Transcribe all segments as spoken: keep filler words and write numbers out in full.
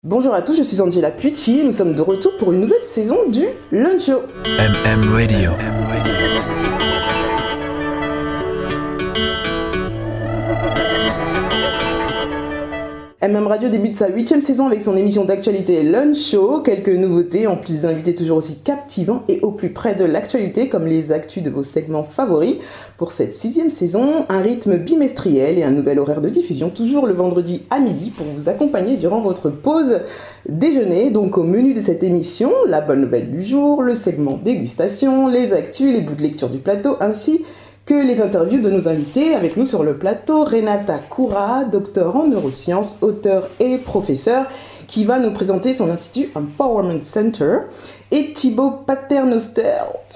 Bonjour à tous, je suis Angela Pucci et nous sommes de retour pour une nouvelle saison du Lunch Show. M M Radio. M Radio. M M Radio débute sa huitième saison avec son émission d'actualité Lunch Show. Quelques nouveautés, en plus d'invités toujours aussi captivants et au plus près de l'actualité, comme les actus de vos segments favoris. Pour cette sixième saison, un rythme bimestriel et un nouvel horaire de diffusion, toujours le vendredi à midi, pour vous accompagner durant votre pause déjeuner. Donc au menu de cette émission, la bonne nouvelle du jour, le segment dégustation, les actus, les bouts de lecture du plateau, ainsi que les interviews de nos invités. Avec nous sur le plateau, Renata Koura, docteur en neurosciences, auteur et professeur, qui va nous présenter son institut Empowerment Center, et Thibaut Paternoster,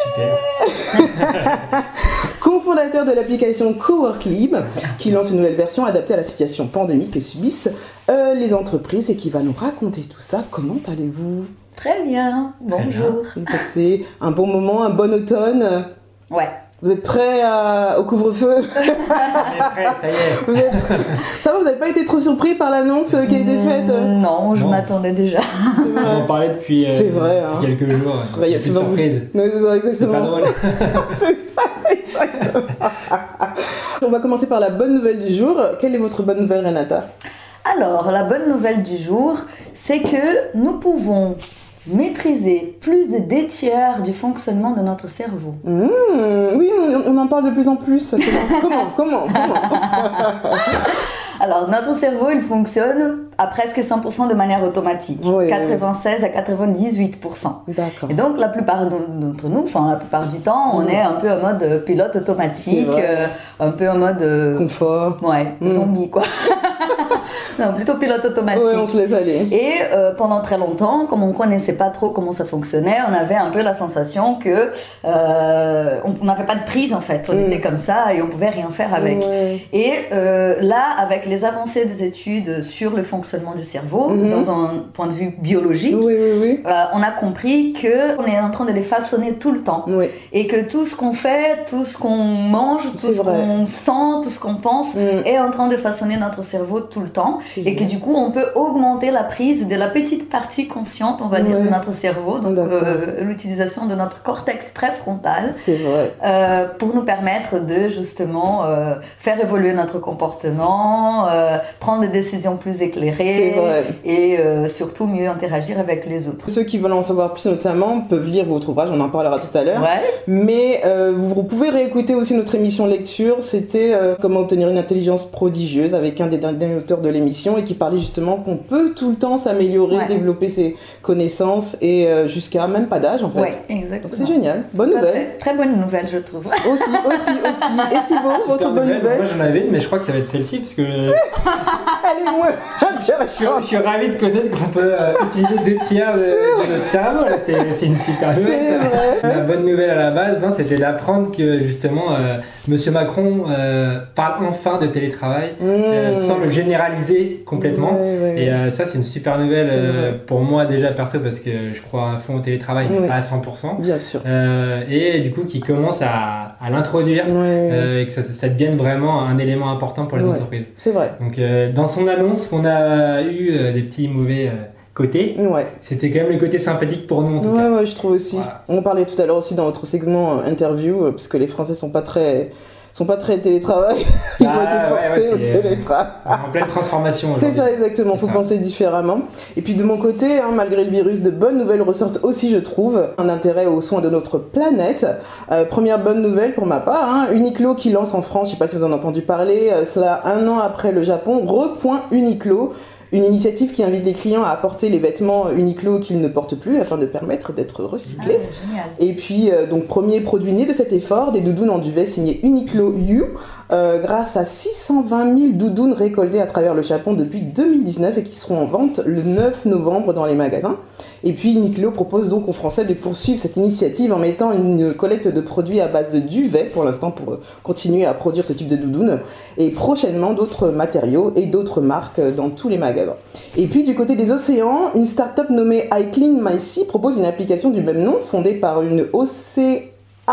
cofondateur de l'application Coworklib, qui lance une nouvelle version adaptée à la situation pandémique que subissent euh, les entreprises, et qui va nous raconter tout ça. Comment allez-vous ? Très bien, bonjour. Vous passez un bon moment, un bon automne ? Ouais. Vous êtes prêts à... au couvre-feu ? On est prêts, ça y est. Vous êtes... Ça va, vous n'avez pas été trop surpris par l'annonce qui a été faite ? Non, je Non. m'attendais déjà. C'est vrai. On en parlait depuis, euh, C'est vrai, depuis hein. quelques jours. C'est vrai, il y a C'est une souvent- surprise. Non, c'est ça, C'est exactement. pas drôle. C'est ça, exactement. On va commencer par la bonne nouvelle du jour. Quelle est votre bonne nouvelle, Renata ? Alors, la bonne nouvelle du jour, c'est que nous pouvons maîtriser plus de deux tiers du fonctionnement de notre cerveau. Mmh, oui, on, on en parle de plus en plus. Comment Comment Comment, comment Alors, notre cerveau, il fonctionne à presque cent pour cent de manière automatique, Oui, quatre-vingt-seize à quatre-vingt-dix-huit pour cent. D'accord. Et donc, la plupart d'entre nous, enfin, la plupart du temps, on Mm. est un peu en mode euh, pilote automatique, C'est vrai. euh, un peu en mode... euh, Confort. ouais, Mm. zombie, quoi. Non, plutôt pilote automatique. Ouais, on se laisse aller. Et euh, pendant très longtemps, comme on connaissait pas trop comment ça fonctionnait, on avait un peu la sensation que euh, on n'avait pas de prise en fait. On Mm. était comme ça et on pouvait rien faire avec. Ouais. Et euh, là, avec les avancées des études sur le fonctionnement du cerveau, Mhm. dans un point de vue biologique, Oui, oui, oui. euh, on a compris que on est en train de les façonner tout le temps. Oui. Et que tout ce qu'on fait, tout ce qu'on mange, tout C'est ce vrai. qu'on sent, tout ce qu'on pense, Mm. est en train de façonner notre cerveau tout le temps. C'est Et que vrai. du coup, on peut augmenter la prise de la petite partie consciente, on va dire, Ouais. de notre cerveau, donc D'accord. euh, l'utilisation de notre cortex préfrontal, C'est vrai. euh, pour nous permettre de justement euh, faire évoluer notre comportement, euh, prendre des décisions plus éclairées C'est vrai. et euh, surtout mieux interagir avec les autres. Ceux qui veulent en savoir plus notamment peuvent lire votre ouvrage, on en parlera tout à l'heure. Ouais. Mais euh, vous pouvez réécouter aussi notre émission lecture, c'était euh, comment obtenir une intelligence prodigieuse, avec un des derniers auteurs de l'émission, et qui parlait justement qu'on peut tout le temps s'améliorer, Ouais. développer ses connaissances, et euh, jusqu'à même pas d'âge en fait. Ouais, Donc exactement. c'est génial, bonne Tout à nouvelle. fait. Très bonne nouvelle, je trouve. Aussi, aussi, aussi. Et Thibaut, votre Super bonne nouvelle. nouvelle? Moi j'en avais une, mais je crois que ça va être celle-ci parce que euh, Elle est moins je, suis, intéressante. je suis ravi de connaître qu'on peut euh, utiliser deux tiers de, de notre cerveau. Là, c'est, c'est une super nouvelle. C'est ça. vrai. La bonne nouvelle à la base, non, c'était d'apprendre que justement euh, Monsieur Macron euh, parle enfin de télétravail euh, Mmh. sans le généraliser complètement. Ouais, ouais, ouais. Et euh, ça, c'est une super nouvelle C'est euh, vrai. pour moi déjà perso parce que je crois à fond au télétravail, mais Ouais. pas à cent pour cent. Bien sûr. Euh, et du coup, qui commence à, à l'introduire Ouais, euh, et que ça, ça devienne vraiment un élément important pour les Ouais. entreprises. c'est vrai. Donc, euh, dans son annonce, on a eu euh, des petits mauvais euh, côtés. Ouais. C'était quand même le côté sympathique pour nous en tout Ouais, cas. ouais, je trouve aussi. Voilà. On parlait tout à l'heure aussi dans votre segment euh, interview, euh, parce que les Français sont pas très, sont pas très télétravail. Ils ont Ah, été ouais, forcés ouais, au c'est, euh, télétravail. En pleine transformation. C'est aujourd'hui. ça exactement, faut ça. penser différemment. Et puis de mon côté, hein, malgré le virus, de bonnes nouvelles ressortent aussi, je trouve, un intérêt aux soins de notre planète. Euh, première bonne nouvelle pour ma part, hein, Uniqlo qui lance en France, je sais pas si vous en avez entendu parler, euh, cela un an après le Japon, Repoint Uniqlo. Une initiative qui invite les clients à apporter les vêtements Uniqlo qu'ils ne portent plus afin de permettre d'être Ah, recyclés. génial. Et puis, euh, donc, premier produit né de cet effort, des doudounes en duvet signées Uniqlo You, euh, grâce à six cent vingt mille doudounes récoltées à travers le Japon depuis deux mille dix-neuf et qui seront en vente le neuf novembre dans les magasins. Et puis, Uniqlo propose donc aux Français de poursuivre cette initiative en mettant une collecte de produits à base de duvet, pour l'instant, pour euh, continuer à produire ce type de doudounes, et prochainement d'autres matériaux et d'autres marques euh, dans tous les magasins. Et puis, du côté des océans, une start-up nommée iClean My Sea propose une application du même nom, fondée par une océanographe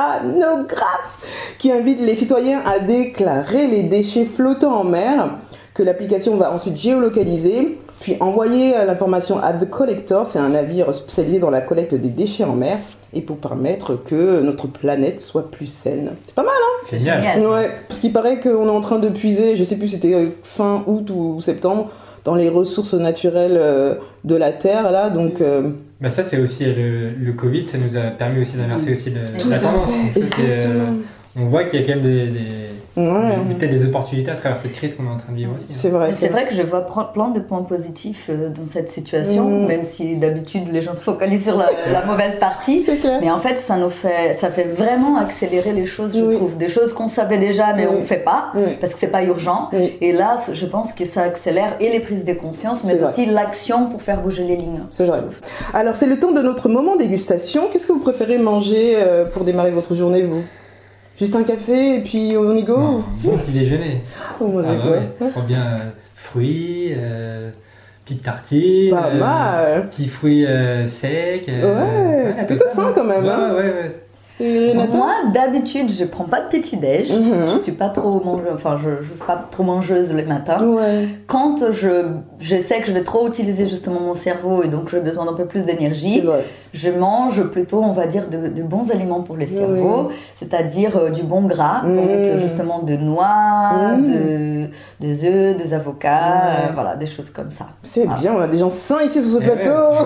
qui invite les citoyens à déclarer les déchets flottants en mer, que l'application va ensuite géolocaliser Puis envoyer euh, l'information à The Collector, c'est un navire spécialisé dans la collecte des déchets en mer et pour permettre que notre planète soit plus saine. C'est pas mal, hein? C'est génial. génial. Ouais, parce qu'il paraît qu'on est en train de puiser, je sais plus, c'était euh, fin août ou septembre, dans les ressources naturelles euh, de la Terre, là, donc... euh, Bah ça, c'est aussi le, le Covid, ça nous a permis aussi d'inverser aussi le- Tout la à tendance. fait, Donc ça, c'est, euh, exactement. on voit qu'il y a quand même des, des, Ouais, des- peut-être des opportunités à travers cette crise qu'on est en train de vivre aussi. c'est vrai. C'est vrai que je vois pre- plein de points positifs euh, dans cette situation, Mm. même si d'habitude les gens se focalisent sur la, la mauvaise partie. C'est clair. Mais en fait, ça nous fait, ça fait vraiment accélérer les choses, je Oui. trouve. Des choses qu'on savait déjà, mais Oui. on ne fait pas, Oui. parce que c'est pas urgent. Oui. Et là, c- je pense que ça accélère et les prises de conscience, mais C'est vrai. aussi l'action pour faire bouger les lignes. C'est je vrai. trouve. Alors, c'est le temps de notre moment dégustation. Qu'est-ce que vous préférez manger euh, pour démarrer votre journée, vous? Juste un café et puis on y go? Non, un bon petit déjeuner. Oh, moi, Ah j'ai bah quoi? ouais. Prends bien euh, fruits, euh, petite tartine, Pas euh, mal. petits fruits euh, secs. euh, Ouais, c'est plutôt pas sain mal. quand même, Ouais, hein. ouais, ouais. Et Renata? Moi, d'habitude, je prends pas de petit-déj. Mhm. Je suis pas trop mange... enfin, je, je suis pas trop mangeuse le matin. Ouais. Quand je, je sais que je vais trop utiliser justement mon cerveau et donc j'ai besoin d'un peu plus C'est d'énergie, vrai. je mange plutôt, on va dire, de, de bons aliments pour le cerveau, c'est-à-dire euh, du bon gras, Mm. donc euh, justement de noix, Mm. de, des œufs, des avocats, Ouais. euh, voilà, des choses comme ça. C'est Voilà. bien, on a des gens sains ici sur ce Eh plateau.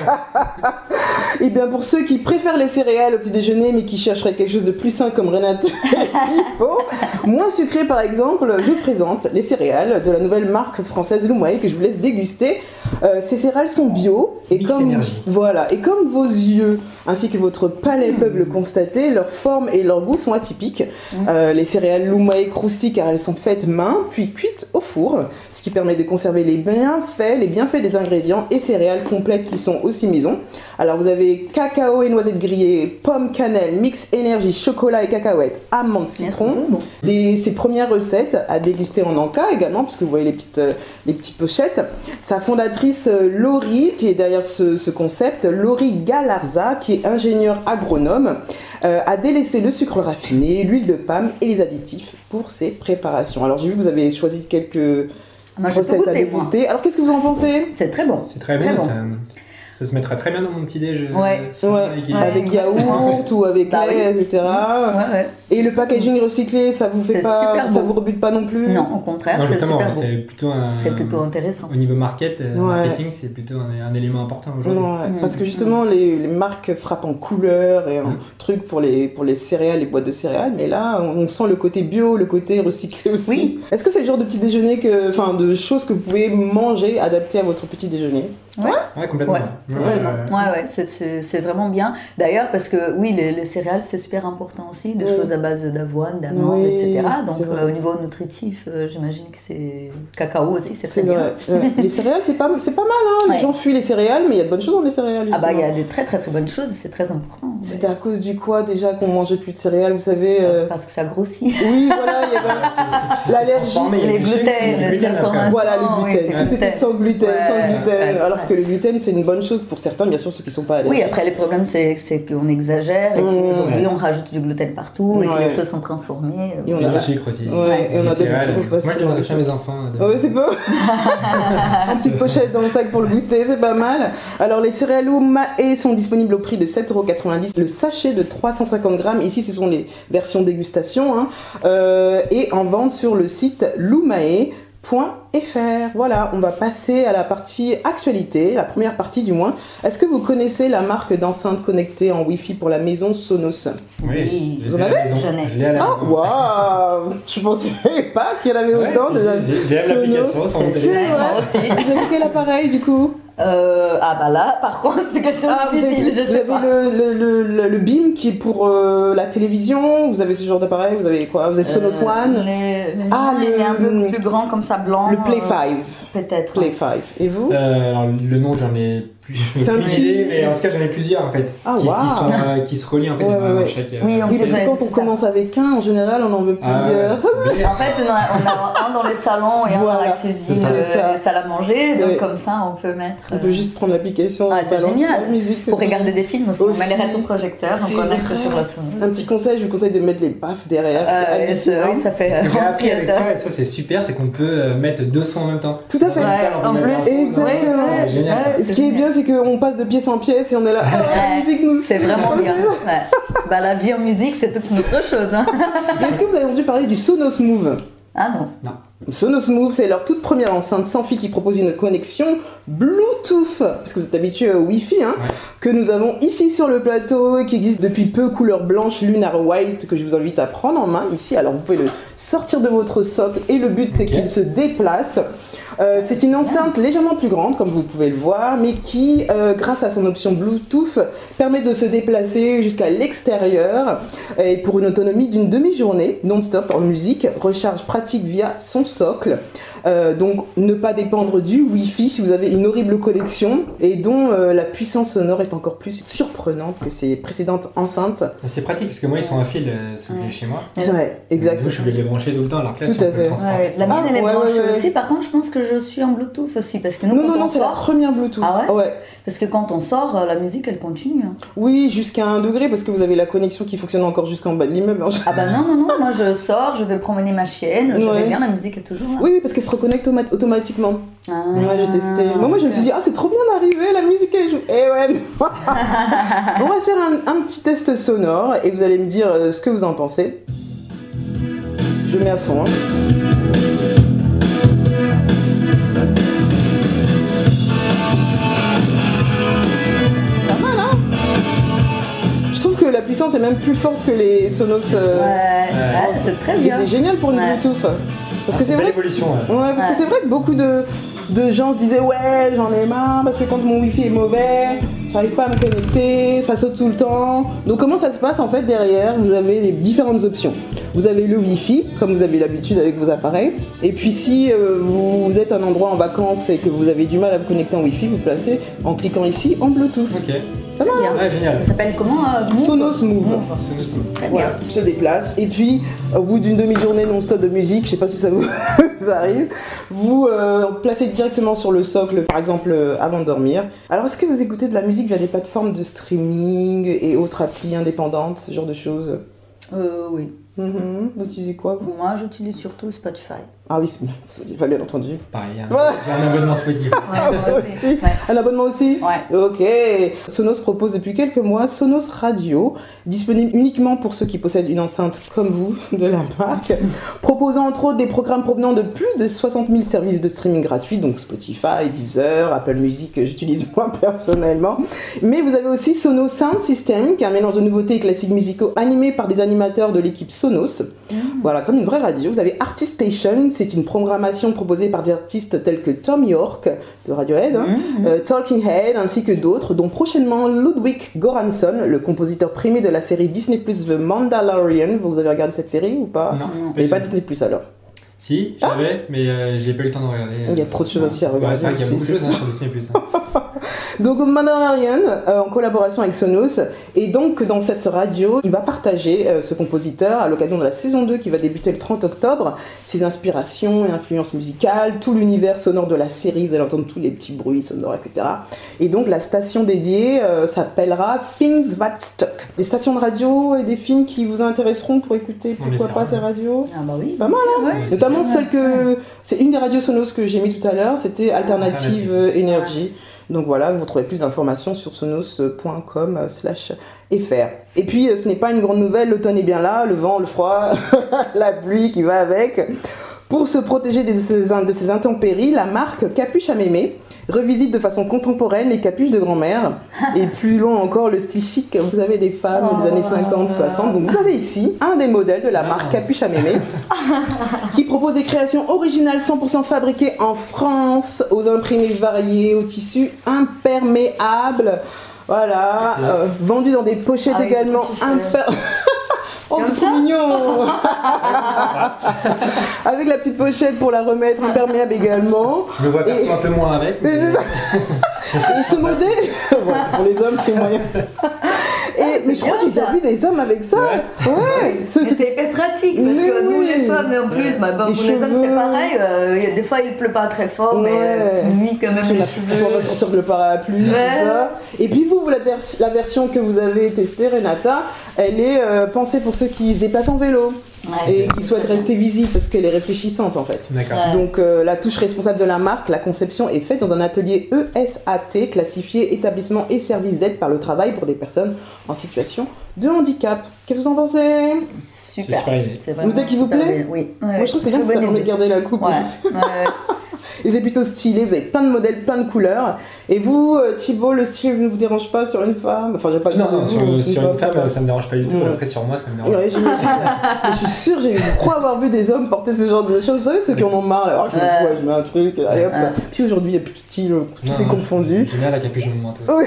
Et bien pour ceux qui préfèrent les céréales au petit déjeuner mais qui chercheraient quelque chose de plus sain comme Renata Filippo, moins sucré par exemple, je vous présente les céréales de la nouvelle marque française Loumae que je vous laisse déguster. Euh, ces céréales sont bio et Mix comme énergie. voilà et comme vos yeux ainsi que votre palais peuvent le constater, leur forme et leur goût sont atypiques. Euh, les céréales Loumae croustillent car elles sont faites main puis cuites au four, ce qui permet de conserver les bienfaits, les bienfaits des ingrédients et céréales complètes qui sont aussi maison. Alors vous avez cacao et noisettes grillées, pommes, cannelle, mix énergie, chocolat et cacahuètes, amandes, Bien, citron. c'est tous bon. Des, ces premières recettes à déguster en Anka également, parce que vous voyez les petites, euh, les petites pochettes. Sa fondatrice euh, Laurie, qui est derrière ce, ce concept, Laurie Galarza, qui est ingénieure agronome, euh, a délaissé le sucre raffiné, l'huile de palme et les additifs pour ses préparations. Alors j'ai vu que vous avez choisi quelques Moi, je peux recettes à goûter, moi. déguster. Alors qu'est-ce que vous en pensez? C'est très bon. C'est très, Très bon. bon. Ça, ça se mettra très bien dans mon petit déj. euh, Ouais. sain Ouais. et équilibré. Avec exactement. yaourt ou avec Bah lait, oui. et cetera. Ouais, ouais. Et le packaging recyclé, ça vous fait C'est pas, super ça beau. vous rebute pas non plus? Non, au contraire, Non, c'est justement, super beau. c'est plutôt un. C'est plutôt intéressant. Au niveau market, euh, Ouais. marketing, c'est plutôt un, un élément important aujourd'hui. Ouais, Mm. parce que justement les, les marques frappent en couleurs et en Mm. trucs pour les, pour les céréales, les boîtes de céréales, mais là on, on sent le côté bio, le côté recyclé aussi. Oui. Est-ce que c'est le genre de petit déjeuner, que, enfin de choses que vous pouvez manger, adapter à votre petit déjeuner? Ouais, complètement. Ouais, Ouais, vraiment. ouais. Ouais, ouais, c'est- c'est c'est vraiment bien. D'ailleurs, parce que oui, les, les céréales, c'est super important aussi, des Oui. choses à base d'avoine, d'amandes, Oui, et cetera. Donc, c'est vrai. euh, au niveau nutritif, euh, j'imagine que c'est. Cacao aussi, c'est C'est très bien. vrai. Ouais. Les céréales, c'est pas, c'est pas mal, hein. Les Ouais. gens fuient les céréales, mais il y a de bonnes choses dans les céréales. Ah bah, il y justement. a des très très très bonnes choses, c'est très important. C'était à cause du quoi déjà qu'on mangeait plus de céréales, vous savez euh, Parce que ça grossit. Oui, voilà, il y avait. C'est- c'est- c'est L'allergie, transformé, il y a les du sucre, gluten, il y a du les gluten après. transformations. Voilà, le oui, gluten. c'est Tout était gluten. sans gluten, Ouais, sans gluten. ouais, alors ouais. que le gluten, c'est une bonne chose pour certains, bien sûr, ceux qui sont pas allergiques. Oui, après, le problème, c'est c'est qu'on exagère et Mmh. qu'aujourd'hui, on rajoute du gluten partout et que Ouais. les choses sont transformées. Et on Il y a a- du sucre aussi. Ouais, et on Les a de céréales. l'huile Moi, je facile. donnerais ça à mes enfants. de- Ouais, c'est beau. Une petite pochette dans le sac pour le goûter, c'est pas mal. Alors, les céréales Loumae sont disponibles au prix de sept euros quatre-vingt-dix. Le sachet de trois cent cinquante grammes. Ici, ce sont les versions dégustation. Hein. Euh, et en vente sur le site loumae point f r. Voilà, on va passer à la partie actualité, la première partie du moins. Est-ce que vous connaissez la marque d'enceinte connectée en Wi-Fi pour la maison Sonos? Oui. je Vous l'ai en à la avez? maison. J'en ai. Je l'ai à la Ah, maison. waouh! Je pensais pas qu'il y en avait Ouais, autant si, de si, j'ai- j'ai l'application sur mon C'est téléphone. vrai, moi aussi. Vous avez quel appareil du coup? Euh, ah bah là, par contre, c'est question Ah, vous avez, difficile, je vous sais avez pas. le, le, le, le- le Beam qui est pour euh, la télévision, vous avez ce genre d'appareil, vous avez quoi? Vous avez le Sonos Euh, One, le, le Ah, mien, il le- est un peu plus grand comme ça, blanc. le Play euh, cinq. Peut-être. Play cinq. Et vous? Euh, alors, le nom, j'en ai plus. C'est un plus petit- idée, mais en tout cas, j'en ai plusieurs en fait. Ah, qui, waouh. qui, sont, euh, qui se relient en fait Ouais, dans, ouais, dans ouais. chaque. euh, Oui, on Oui, parce que Ouais, quand c'est on ça. commence avec un, en général, on en veut Ah, plusieurs. ouais. En fait, on a, on a un dans les salons et un dans Voilà, la cuisine, c'est ça. euh, C'est ça. les salles à manger. C'est- Donc comme ça, on peut mettre. On peut euh, juste prendre l'application, Ah, c'est balancer génial. la musique. c'est Pour tout. regarder des films aussi, Aussi. on met les rétroprojecteurs, donc C'est on est vrai. que sur la sonnerie. Un petit conseil, je vous conseille de mettre les baffes derrière. Euh, c'est c'est hallucinant. vrai que ça fait Ce que j'ai appris avec ampliateur. ça, et ça c'est super, c'est qu'on peut euh, mettre deux sons en même temps. Tout à fait. Comme ça, Ouais, on peut en mettre plus, un son dans- exactement. ouais, C'est génial. ouais, Et ce qui est bien, c'est qu'on passe de pièce en pièce et on est là. Ah, la Ouais, musique nous c'est suit. vraiment bien. Ouais. Bah, la vie en musique, c'est toute une autre chose. Hein. Mais est-ce que vous avez entendu parler du Sonos Move? Ah non. Sonos Move, c'est leur toute première enceinte sans fil qui propose une connexion Bluetooth, parce que vous êtes habitué au Wi-Fi, hein, Ouais. que nous avons ici sur le plateau et qui existe depuis peu, couleur blanche Lunar White, que je vous invite à prendre en main ici. Alors vous pouvez le sortir de votre socle et le but c'est Ok. qu'il se déplace. Euh, c'est une enceinte légèrement plus grande, comme vous pouvez le voir, mais qui, euh, grâce à son option Bluetooth, permet de se déplacer jusqu'à l'extérieur et pour une autonomie d'une demi-journée non-stop en musique, recharge pratique via son socle. Euh, donc ne pas dépendre du Wi-Fi si vous avez une horrible connexion et dont euh, la puissance sonore est encore plus surprenante que ses précédentes enceintes. Et c'est pratique parce que moi ils sont à fil, euh, ceux que j'ai chez moi. C'est vrai, exact. Donc, je vais les brancher tout le temps alors que là Tout si on à peut le fait. transporter, Ouais, c'est la bon. mienne, elle est Ouais, branchée ouais, ouais. aussi. Par contre, je pense que je suis en Bluetooth aussi. Parce que nous, Non, quand non, non, on c'est la sort, première Bluetooth. Ah ouais ouais. parce que quand on sort, euh, la musique, elle continue. hein. Oui, jusqu'à un degré parce que vous avez la connexion qui fonctionne encore jusqu'en bas de l'immeuble. hein. Ah bah non, non, non. Moi, je sors, je vais promener ma chienne, je Ouais. reviens, la musique est toujours là. Oui, oui, parce qu'elle se reconnecte aumat- automatiquement. Ah. Moi j'ai testé. Moi, moi je me suis dit, ah c'est trop bien d'arriver, la musique elle joue. Eh ouais. non. On va faire un, un petit test sonore et vous allez me dire euh, ce que vous en pensez. Je mets à fond. hein. Pas mal, hein. Je trouve que la puissance est même plus forte que les Sonos. euh, Ouais, ouais, c'est très et bien. c'est génial pour une Ouais. Bluetooth. Parce Ah, que c'est une belle vrai. évolution. ouais. Ouais, parce que Ouais. c'est vrai que beaucoup de, de gens se disaient ouais, j'en ai marre parce que quand mon wifi est mauvais, j'arrive pas à me connecter, ça saute tout le temps. Donc comment ça se passe en fait derrière? Vous avez les différentes options. Vous avez le wifi, comme vous avez l'habitude avec vos appareils. Et puis si euh, vous êtes à un endroit en vacances et que vous avez du mal à vous connecter en wifi, vous placez en cliquant ici en Bluetooth. Ok. Pas mal, Bien. Ouais, génial. Ça s'appelle comment euh, Move Sonos Move. C'est aussi. Très bien. Voilà, se déplace. Et puis, au bout d'une demi-journée non-stop de musique, je sais pas si ça vous ça arrive, vous euh, placez directement sur le socle, par exemple, euh, avant de dormir. Alors, est-ce que vous écoutez de la musique via des plateformes de streaming et autres applis indépendantes, ce genre de choses? Euh, oui. Mhm. Vous utilisez quoi, vous? Moi, j'utilise surtout Spotify. Ah oui, c'est Spotify, bien entendu. Pareil, hein. Ouais. J'ai un abonnement Spotify. Ouais, moi aussi. aussi. Ouais. Un abonnement aussi? Ouais. Ok. Sonos propose depuis quelques mois Sonos Radio, disponible uniquement pour ceux qui possèdent une enceinte comme vous de la marque, proposant entre autres des programmes provenant de plus de soixante mille services de streaming gratuits, donc Spotify, Deezer, Apple Music, que j'utilise moi personnellement. Mais vous avez aussi Sonos Sound System, qui est un mélange de nouveautés et classiques musicaux animés par des animateurs de l'équipe Sonos. Voilà, comme une vraie radio. Vous avez Artist Station, c'est une programmation proposée par des artistes tels que Tom York de Radiohead, hein, Mhm. euh, Talking Head, ainsi que d'autres, dont prochainement Ludwig Göransson, le compositeur primé de la série Disney plus, The Mandalorian. Vous avez regardé cette série ou pas? Non. Vous n'avez pas Disney plus alors? Si, j'avais, mais euh, j'ai pas eu le temps de regarder. Il y a trop de choses aussi à regarder Ouais, c'est vrai qu'il y a aussi, beaucoup de c'est choses hein, ça. sur Disney plus. Hein. Donc Mandalorian, euh, en collaboration avec Sonos, et donc dans cette radio, il va partager, euh, ce compositeur, à l'occasion de la saison deux qui va débuter le trente octobre, ses inspirations et influences musicales, tout l'univers sonore de la série, vous allez entendre tous les petits bruits sonores, et cetera. Et donc la station dédiée euh, s'appellera Things That Stuck. Des stations de radio et des films qui vous intéresseront pour écouter, On pourquoi essaiera. pas ces radios? Ah bah oui. Pas bien mal, sûr, ouais. Ouais, Notamment c'est celle bien. que... C'est une des radios Sonos que j'ai mis tout à l'heure, c'était Alternative Alternative. Energy. Donc voilà, vous trouvez plus d'informations sur sonos point com slash f r. Et puis, euh, ce n'est pas une grande nouvelle, l'automne est bien là, le vent, le froid, la pluie qui va avec. Pour se protéger de ces, de ces intempéries, la marque Capuche à Mémé revisite de façon contemporaine les capuches de grand-mère. Et plus loin encore, le style chic, vous avez des femmes des années cinquante soixante. Donc vous avez ici un des modèles de la marque Capuche à Mémé qui propose des créations originales cent pour cent fabriquées en France, aux imprimés variés, aux tissus imperméables. Voilà, euh, vendues dans des pochettes Avec des également petits feuilles. imperméables. Oh, Comme c'est trop ça. mignon. Avec la petite pochette pour la remettre imperméable également. Je me vois perso Et- un peu moins avec. Mais mais- c'est ça. Et ce modèle, bon, pour les hommes, c'est moyen. Et, mais je crois que j'ai déjà vu des hommes avec ça. Ouais. Ce- Mais ce- c'est hyper pratique parce Mais que nous oui. les femmes en plus, bah, bon, Les pour les hommes cheveux. c'est pareil. euh, y a des fois il pleut pas très fort, mais Ouais. euh, tu nuis quand même Puis les on a- cheveux. on va sortir de le parapluie, Ouais. tout ça. Et puis vous, vous, la, vers- la version que vous avez testée, Renata, elle est euh, pensée pour ceux qui se déplacent en vélo Ouais. et qui souhaitent rester visibles parce qu'elle est réfléchissante en fait. D'accord. Ouais. Donc euh, la touche responsable de la marque, la conception est faite dans un atelier E S A T classifié établissement et service d'aide par le travail pour des personnes en situation de handicap. Qu'est-ce que vous en pensez? Super. Super idée. C'est vraiment Modèle qui vous super plaît? bien. Oui. Moi je trouve que c'est bien que Très ça bonne permet de idée. garder la coupe. Ouais. ouais, ouais. Et c'est plutôt stylé, vous avez plein de modèles, plein de couleurs. Et vous, euh, Thibaut, le style ne vous dérange pas sur une femme? Enfin, j'ai pas le Non, temps de non, vous, sur, une sur une femme, ça va. ça me dérange pas du tout. Ouais. Après, sur moi, ça me dérange. Ouais, j'imagine. Mais je suis sûre, j'ai- je crois avoir vu des hommes porter ce genre de choses. Vous savez, ceux qui en ont marre, là, oh, je me Ouais. fous, ouais, je mets un truc, allez hop. Ouais. Puis aujourd'hui, il n'y a plus de style, tout Non, est non, confondu. J'aime bien la capuche de mon manteau. Oui,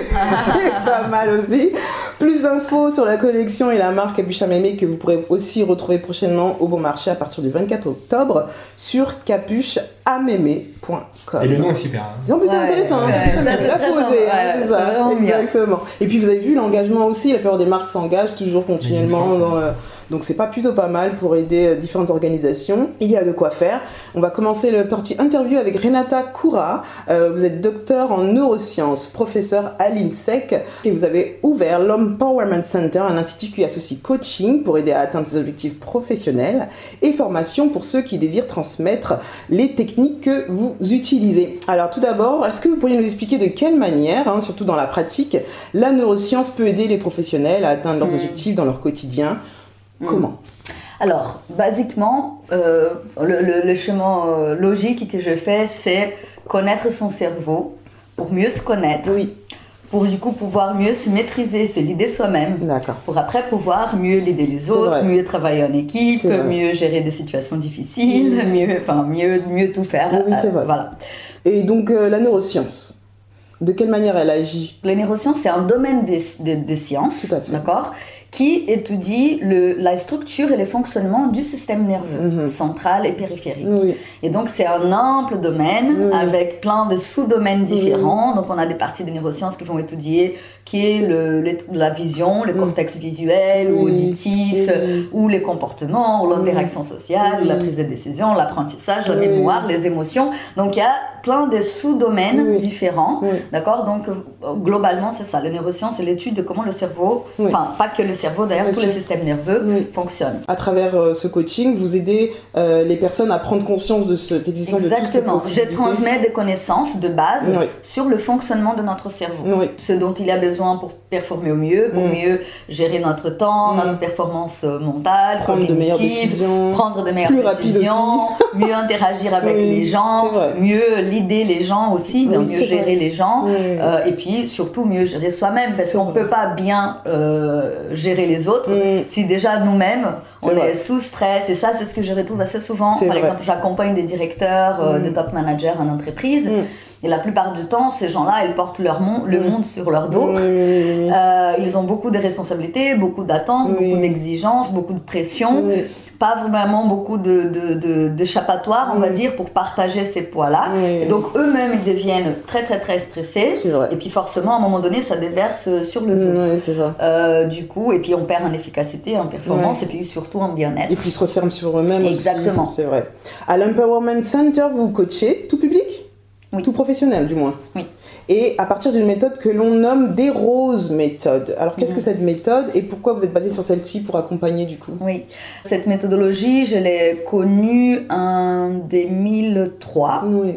pas mal aussi. Plus d'infos sur la collection et la marque Capuche à Mémé que vous pourrez aussi retrouver prochainement au Bon Marché à partir du vingt-quatre octobre sur capuche à mémé point com. Et le nom est super. hein. En plus, c'est Ouais, intéressant, hein, ouais, Capuche à ça, Mémé. c'est Là, très faut sympa, oser, hein, ouais, c'est c'est ça. vraiment bien. Exactement. Et puis, vous avez vu l'engagement aussi, la plupart des marques s'engagent toujours continuellement France, dans le- Donc c'est pas plutôt pas mal pour aider euh, différentes organisations. Il y a de quoi faire. On va commencer le petit interview avec Renata Koura. Euh, vous êtes docteur en neurosciences, professeur à l'INSEC et vous avez ouvert l'Empowerment Center, un institut qui associe coaching pour aider à atteindre ses objectifs professionnels et formation pour ceux qui désirent transmettre les techniques que vous utilisez. Alors tout d'abord, est-ce que vous pourriez nous expliquer de quelle manière, hein, surtout dans la pratique, la neuroscience peut aider les professionnels à atteindre leurs Mm. objectifs dans leur quotidien? Comment? Alors, basiquement, euh, le, le- le chemin euh, logique que je fais, c'est connaître son cerveau pour mieux se connaître, Oui, pour du coup pouvoir mieux se maîtriser, se l'idée soi-même, d'accord. pour après pouvoir mieux l'aider les C'est autres, vrai. mieux travailler en équipe, C'est vrai. mieux gérer des situations difficiles, Mhm. mieux, enfin, mieux, mieux tout faire. Oui, oui, c'est Euh, vrai. Voilà. Et donc euh, la neuroscience, de quelle manière elle agit? Les neurosciences, c'est un domaine des, des- des sciences, Tout à fait. d'accord, qui étudie le, la structure et le fonctionnement du système nerveux Mhm. central et périphérique. Oui, Et donc, c'est un ample domaine Oui. avec plein de sous-domaines différents. Donc, on a des parties de neurosciences qui vont étudier qui est le, le- la vision, le Oui. cortex visuel ou Oui. auditif, Oui. ou les comportements, ou l'interaction sociale, Oui. la prise de décision, l'apprentissage, la Oui. mémoire, les émotions. Donc, il y a plein de sous-domaines Oui. différents. oui. D'accord. Donc, euh, globalement, c'est ça. Les neurosciences, c'est l'étude de comment le cerveau, Oui. enfin, pas que le cerveau, d'ailleurs, Bien tout sûr. le système nerveux Oui. fonctionne. À travers euh, ce coaching, vous aidez euh, les personnes à prendre conscience de cette existence de toutes ces Exactement. Je possibilités. transmets des connaissances de base Oui. sur le fonctionnement de notre cerveau. Oui. Ce dont il a besoin pour performer au mieux, pour Mm. mieux gérer notre temps, Mm. notre performance euh, mentale, Prendre de meilleures cognitive, décisions. prendre de meilleures Plus rapide décisions, mieux interagir avec Oui, les gens, c'est vrai. mieux leader les gens aussi, Oui, mieux c'est gérer vrai. les gens. Oui. Euh, et puis surtout mieux gérer soi-même parce C'est qu'on vrai. peut pas bien euh, gérer les autres Mm. si déjà nous-mêmes on C'est vrai. est sous stress. Et ça, c'est ce que je retrouve assez souvent. C'est Par vrai. exemple, j'accompagne des directeurs, euh, Mm. des top managers en entreprise. Mm. Et la plupart du temps, ces gens-là, ils portent leur mon- le Mm. monde sur leur dos. Oui, oui, oui, oui. Euh, ils ont beaucoup de responsabilités, beaucoup d'attentes, Oui. beaucoup d'exigences, beaucoup de pression. Oui. Pas vraiment beaucoup de, de, de, d'échappatoire, on va Oui. dire, pour partager ces poids-là. Oui. Et donc eux-mêmes, ils deviennent très très très stressés. C'est vrai. Et puis forcément, à un moment donné, ça déverse sur les autres. Oui, c'est vrai. Euh, du coup, et puis on perd en efficacité, en performance, Ouais. et puis surtout en bien-être. Et puis ils se referment sur eux-mêmes aussi. Exactement. C'est vrai. À l'Empowerment Center, vous coachez tout public? Oui. Tout professionnel, du moins. Oui. Et à partir d'une méthode que l'on nomme des roses méthode. Alors qu'est-ce Mhm. que cette méthode et pourquoi vous êtes basé sur celle-ci pour accompagner du coup? Oui, cette méthodologie, je l'ai connue en deux mille trois. Oui.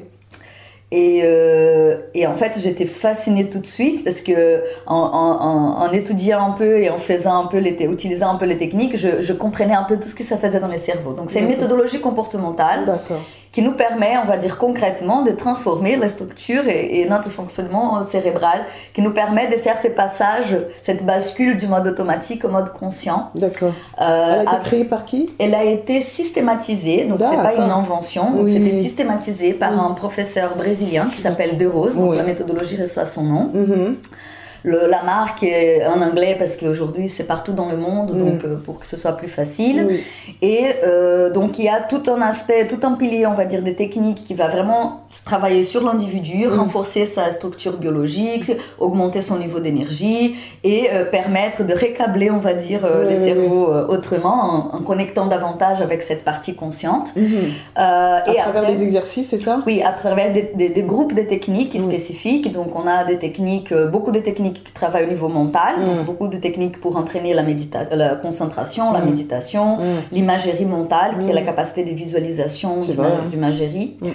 Et, euh, et en fait, j'étais fascinée tout de suite parce que en, en, en, en étudiant un peu et en faisant un peu les, utilisant un peu les techniques, je, je comprenais un peu tout ce que ça faisait dans les cerveaux. Donc c'est une D'accord. méthodologie comportementale D'accord. qui nous permet, on va dire concrètement, de transformer la structure et, et notre fonctionnement cérébral, qui nous permet de faire ces passages, cette bascule du mode automatique au mode conscient. D'accord. Euh, Elle a été avec- créée par qui? Elle a été systématisée, donc c'est pas D'accord. une invention, donc Oui, c'était oui. systématisé par Oui. un professeur brésilien qui s'appelle De Rose, donc Oui. la méthodologie reçoit son nom. Mhm. le, la marque est en anglais parce qu'aujourd'hui c'est partout dans le monde, mmh. donc euh, pour que ce soit plus facile. Oui. Et euh, donc il y a tout un aspect, tout un pilier, on va dire, des techniques qui va vraiment travailler sur l'individu, mmh. renforcer sa structure biologique, augmenter son niveau d'énergie et euh, permettre de récabler, on va dire, euh, oui, les oui, cerveaux oui. Euh, autrement, en, en connectant davantage avec cette partie consciente. Mmh. Euh, à et travers après, les exercices, c'est ça? Oui, à travers des, des, des groupes de techniques mmh. spécifiques. Donc on a des techniques, beaucoup de techniques qui travaillent au niveau mental, mmh. donc beaucoup de techniques pour entraîner la, médita- la concentration, mmh. la méditation, mmh. l'imagerie mentale, mmh. qui est la capacité de visualisation d'ima- d'imagerie. Mmh.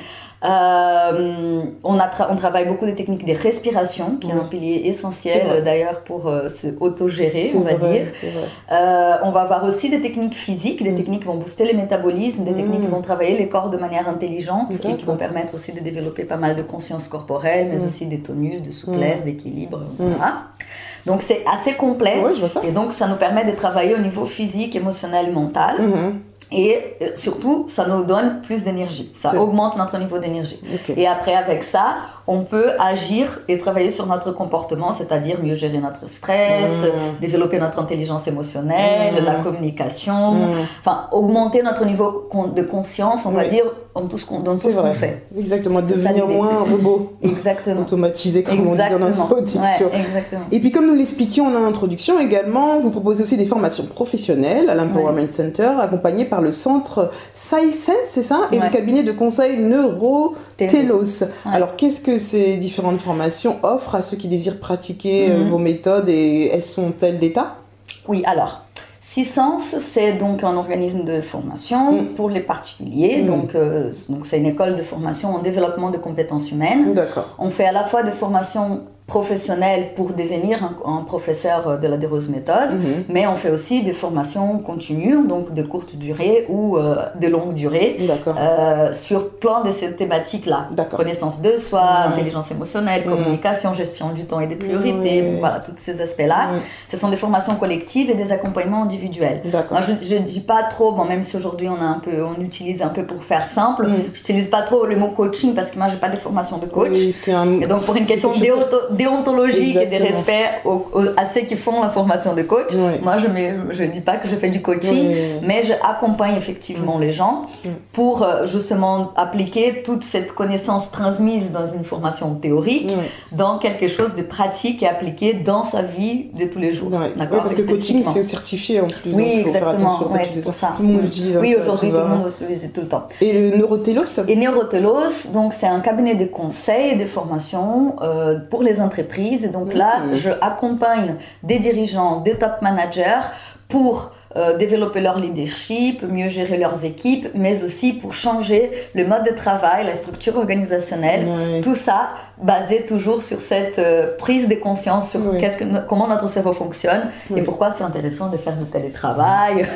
Euh, on, a tra- on travaille beaucoup des techniques de respiration, qui mmh. est un pilier essentiel d'ailleurs pour euh, se autogérer, on va vrai, dire. Euh, on va avoir aussi des techniques physiques, des mmh. techniques qui vont booster le métabolisme, des techniques mmh. qui vont travailler les corps de manière intelligente D'accord. et qui vont permettre aussi de développer pas mal de conscience corporelle, mais mmh. aussi des tonus, de souplesse, mmh. d'équilibre. Mmh. Voilà. Donc c'est assez complet ouais, je vois ça. Et donc ça nous permet de travailler au niveau physique, émotionnel, mental. Mmh. Et surtout, ça nous donne plus d'énergie. Ça c'est... augmente notre niveau d'énergie. Okay. Et après, avec ça, on peut agir et travailler sur notre comportement, c'est-à-dire mieux gérer notre stress, mmh. développer notre intelligence émotionnelle, mmh. la communication, mmh. enfin, augmenter notre niveau de conscience, on oui. va dire, dans tout ce qu'on, dans tout ce qu'on fait. Exactement, c'est devenir moins un robot. Exactement. Automatisé, comme exactement. On dit dans notre audition. Ouais, exactement. Et puis, comme nous l'expliquions en introduction également, vous proposez aussi des formations professionnelles à l'Empowerment ouais. Center, accompagnées par le centre SciSense, c'est ça? Et ouais. le cabinet de conseil Neurotelos. Ouais. Alors, qu'est-ce que ces différentes formations offrent à ceux qui désirent pratiquer mmh. vos méthodes et elles sont-elles d'État? Oui, alors, SciSense, c'est donc un organisme de formation mmh. pour les particuliers. Mmh. Donc, euh, donc, c'est une école de formation en développement de compétences humaines. D'accord. On fait à la fois des formations professionnels pour devenir un, un professeur de la dérouse méthode, mmh. mais on fait aussi des formations continues, donc de courte durée ou euh, de longue durée, euh, sur plein de ces thématiques-là. D'accord. Connaissance de soi, mmh. intelligence émotionnelle, mmh. communication, gestion du temps et des priorités, mmh. voilà, tous ces aspects-là. Mmh. Ce sont des formations collectives et des accompagnements individuels. Moi, je ne dis pas trop, bon, même si aujourd'hui on, a un peu, on utilise un peu pour faire simple, mmh. je n'utilise pas trop le mot coaching parce que moi, je n'ai pas de formation de coach. Oui, c'est un... Et donc, pour une question déontologique, déontologique et de respect aux, aux, à ceux qui font la formation de coach. Oui. Moi, je ne dis pas que je fais du coaching, oui. mais j'accompagne effectivement oui. les gens oui. pour euh, justement appliquer toute cette connaissance transmise dans une formation théorique oui. dans quelque chose de pratique et appliqué dans sa vie de tous les jours. Oui. D'accord, oui, parce que coaching, c'est certifié en plus. Oui, donc, exactement. Ouais, c'est pour ça. Tout le monde l'utilise. Oui, aujourd'hui, tout le monde l'utilise tout le temps. Et le Neurotelos? Et Neurotelos, donc, c'est un cabinet de conseil et de formation euh, pour les entreprises. Donc là, mmh. je accompagne des dirigeants, des top managers pour euh, développer leur leadership, mieux gérer leurs équipes, mais aussi pour changer le mode de travail, la structure organisationnelle. Mmh. Tout ça basé toujours sur cette euh, prise de conscience sur mmh. qu'est-ce que, comment notre cerveau fonctionne mmh. et pourquoi c'est intéressant de faire du télétravail.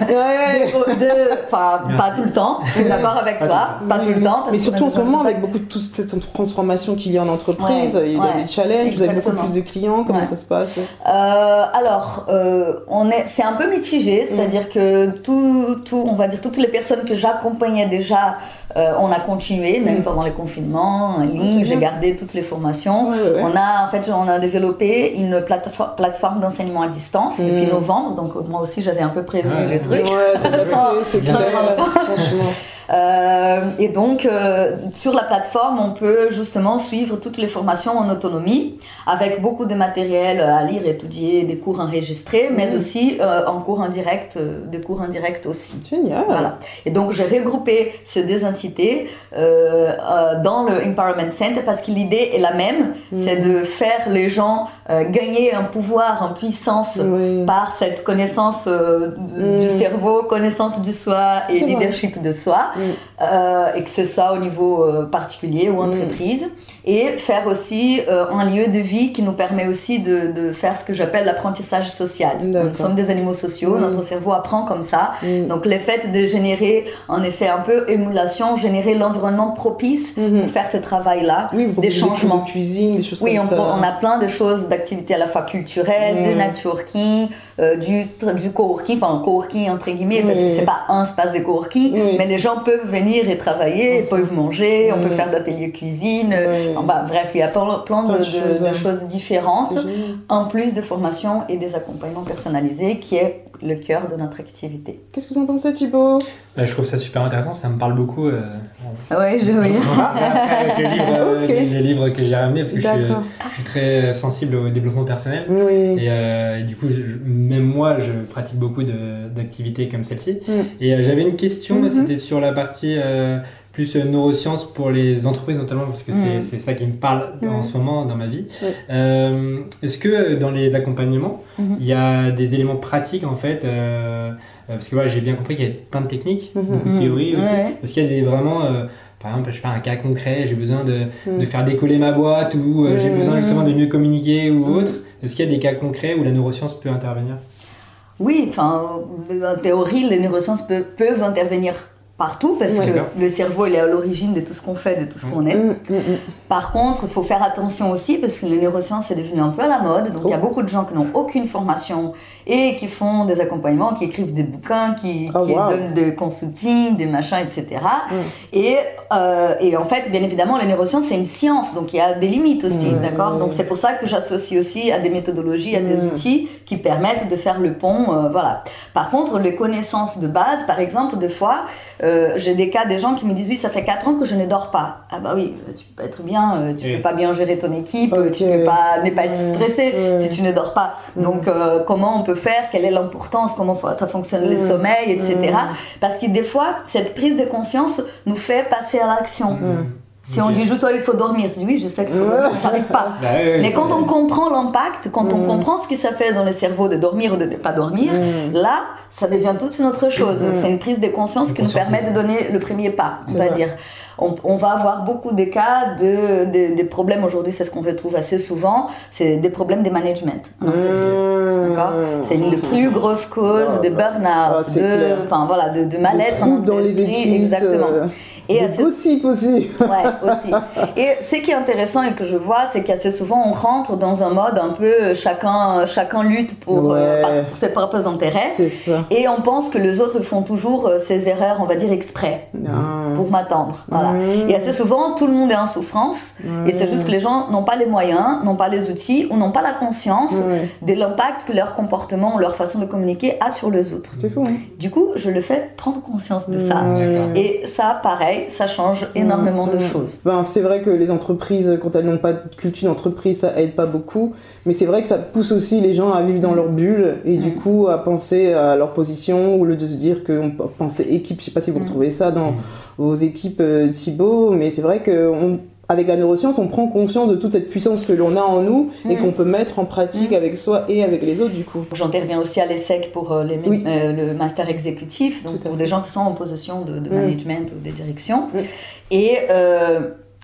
Enfin, mmh. pas tout le temps, je suis d'accord avec toi, pas mmh. tout le temps. Parce mais surtout en ce moment, avec beaucoup de toute cette transformation qu'il y a en entreprise, ouais. il y a ouais. des challenges, exactement. Vous avez beaucoup plus de clients, comment ouais. ça se passe? euh, Alors, euh, on est, c'est un peu mitigé, c'est-à-dire mmh. que tout, tout, on va dire, toutes les personnes que j'accompagnais déjà, Euh, on a continué, même mmh. pendant les confinements, en ligne, j'ai gardé toutes les formations. Ouais, ouais. On a, en fait, on a développé une plate- plateforme d'enseignement à distance mmh. depuis novembre, donc moi aussi j'avais un peu prévu ouais, le truc. Ouais, c'est, c'est clair, franchement. Euh, et donc, euh, sur la plateforme, on peut justement suivre toutes les formations en autonomie, avec beaucoup de matériel à lire, étudier, des cours enregistrés, mais mmh. aussi euh, en cours en direct, euh, des cours en direct aussi. Génial. Voilà. Et donc, j'ai regroupé ces deux entités euh, euh, dans le Empowerment Center parce que l'idée est la même, mmh. c'est de faire les gens euh, gagner un pouvoir, en puissance oui. par cette connaissance euh, mmh. du cerveau, connaissance du soi et c'est leadership vrai. de soi. Mmh. Euh, et que ce soit au niveau euh, particulier ou entreprise, mmh. et faire aussi euh, un lieu de vie qui nous permet aussi de, de faire ce que j'appelle l'apprentissage social. Nous sommes des animaux sociaux, mmh. notre cerveau apprend comme ça, mmh. donc le fait de générer en effet un peu émulation, générer l'environnement propice mmh. pour faire ce travail-là, oui, des changements. Des cuisine, des choses oui, comme on, ça. on a plein de choses, d'activités à la fois culturelles, mmh. de networking, euh, du, du coworking, enfin coworking entre guillemets, parce mmh. que c'est pas un espace de coworking, mmh. mais les gens peuvent venir et travailler, ils peuvent manger, mmh. on peut faire d'ateliers cuisine, mmh. Enfin, bah, bref, il y a plein, plein de, Plein de de, choses, de ouais. choses différentes, C'est génial. en plus de formation et des accompagnements personnalisés, qui est le cœur de notre activité. Qu'est-ce que vous en pensez, Thibaut? Bah, je trouve ça super intéressant, ça me parle beaucoup. Euh, Oui, je veux. avec les livres, euh, Ok. les, les livres que j'ai ramenés, parce que je suis, D'accord. je suis très sensible au développement personnel. Oui. Et, euh, et du coup, je- même moi, je pratique beaucoup de- d'activités comme celle-ci. Mm. Et euh, j'avais une question, Mhm. c'était sur la partie euh, plus euh, neurosciences pour les entreprises notamment, parce que c'est Mm. c'est ça qui me parle Mm. en ce moment dans ma vie. Ouais. Euh, Est-ce que euh, dans les accompagnements, Mhm. il y a des éléments pratiques en fait euh, euh, parce que voilà, j'ai bien compris qu'il y avait plein de techniques, Mhm. beaucoup de Mhm. théories aussi. Ouais. Est-ce qu'il y a des, vraiment, euh, par exemple, je sais pas, un cas concret, j'ai besoin de, Mm. de faire décoller ma boîte ou euh, j'ai Mhm. besoin justement de mieux communiquer ou Mhm. autre. Est-ce qu'il y a des cas concrets où la neuroscience peut intervenir? Oui, enfin, euh, en théorie, les neurosciences peuvent, peuvent intervenir partout parce Ouais. que D'accord. le cerveau il est à l'origine de tout ce qu'on fait, de tout ce qu'on est. Mm, mm, mm. Par contre, il faut faire attention aussi parce que les neurosciences c'est devenu un peu à la mode. Donc il y a Oh. beaucoup de gens qui n'ont aucune formation et qui font des accompagnements, qui écrivent des bouquins, qui, Oh, qui wow. donnent des consulting, des machins, et cetera. Mm. Et, euh, et en fait, bien évidemment, les neurosciences c'est une science, donc il y a des limites aussi, Ouais. d'accord. Donc c'est pour ça que j'associe aussi à des méthodologies, à des Mm. outils qui permettent de faire le pont, euh, voilà. Par contre, les connaissances de base, par exemple, des fois, euh, j'ai des cas des gens qui me disent oui, ça fait quatre ans que je ne dors pas. Ah bah oui, tu peux être bien, euh, tu Oui. peux pas bien gérer ton équipe, Ok. tu peux pas ne pas être Ouais. stressé Ouais. si tu ne dors pas. Mm. Donc euh, comment on peut faire, quelle est l'importance, comment fa- ça fonctionne le Mm. sommeil, et cetera. Mm. Parce que des fois, cette prise de conscience nous fait passer à l'action. Mm. Si on dit juste oh, il faut dormir, je dis oui, je sais qu'il faut Ouais. dormir, j'arrive pas. Bah, ouais, ouais, Mais quand c'est- on comprend l'impact, quand on Mm. comprend ce que ça fait dans le cerveau de dormir ou de ne pas dormir, Mm. là, ça devient toute une autre chose. Mm. C'est une prise de conscience Une qui nous conscience. permet de donner le premier pas, on C'est va vrai. dire. On, on va avoir beaucoup de cas de, de- des problèmes aujourd'hui, c'est ce qu'on retrouve assez souvent, c'est des problèmes de management en entreprise. Mm. D'accord. C'est une des plus grosses causes Ah, de bah. burn-out, Ah, c'est clair. de, enfin, voilà, de, de Des mal-être en troubles dans les entreprise. équipes, Exactement. euh, Et des assez- gossips aussi. Ouais, aussi. Et ce qui est intéressant et que je vois, c'est qu'assez souvent on rentre dans un mode un peu chacun, chacun lutte pour, Ouais. euh, par- pour ses propres intérêts. C'est ça. Et on pense que les autres font toujours euh, ces erreurs, on va dire exprès, Ah. pour m'attendre. Voilà. Mmh. Et assez souvent, tout le monde est en souffrance. Et c'est juste que les gens n'ont pas les moyens, n'ont pas les outils ou n'ont pas la conscience Ouais. de l'impact que leur comportement ou leur façon de communiquer a sur les autres. C'est fou, hein. Du coup, je le fais prendre conscience de ça. D'accord. Et ça, pareil, ça change énormément de Mmh. choses. Ben, c'est vrai que les entreprises, quand elles n'ont pas de culture d'entreprise, ça aide pas beaucoup. Mais c'est vrai que ça pousse aussi les gens à vivre dans leur bulle et du Mm. coup à penser à leur position au lieu de se dire qu'on peut penser équipe. Je sais pas si vous Mm. retrouvez ça dans Mm. vos équipes, euh, Thibaut, mais c'est vrai que on- avec la neuroscience, on prend conscience de toute cette puissance que l'on a en nous et Mm. qu'on peut mettre en pratique Mm. avec soi et avec les autres du coup. J'interviens aussi à l'ESSEC pour euh, les, Oui. euh, le master exécutif, donc Tout à pour fait. des gens qui sont en position de, de Mm. management ou de direction. Mm. Et euh,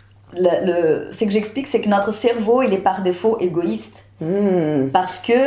le, le- ce que j'explique, c'est que notre cerveau, il est par défaut égoïste. Mm. Parce que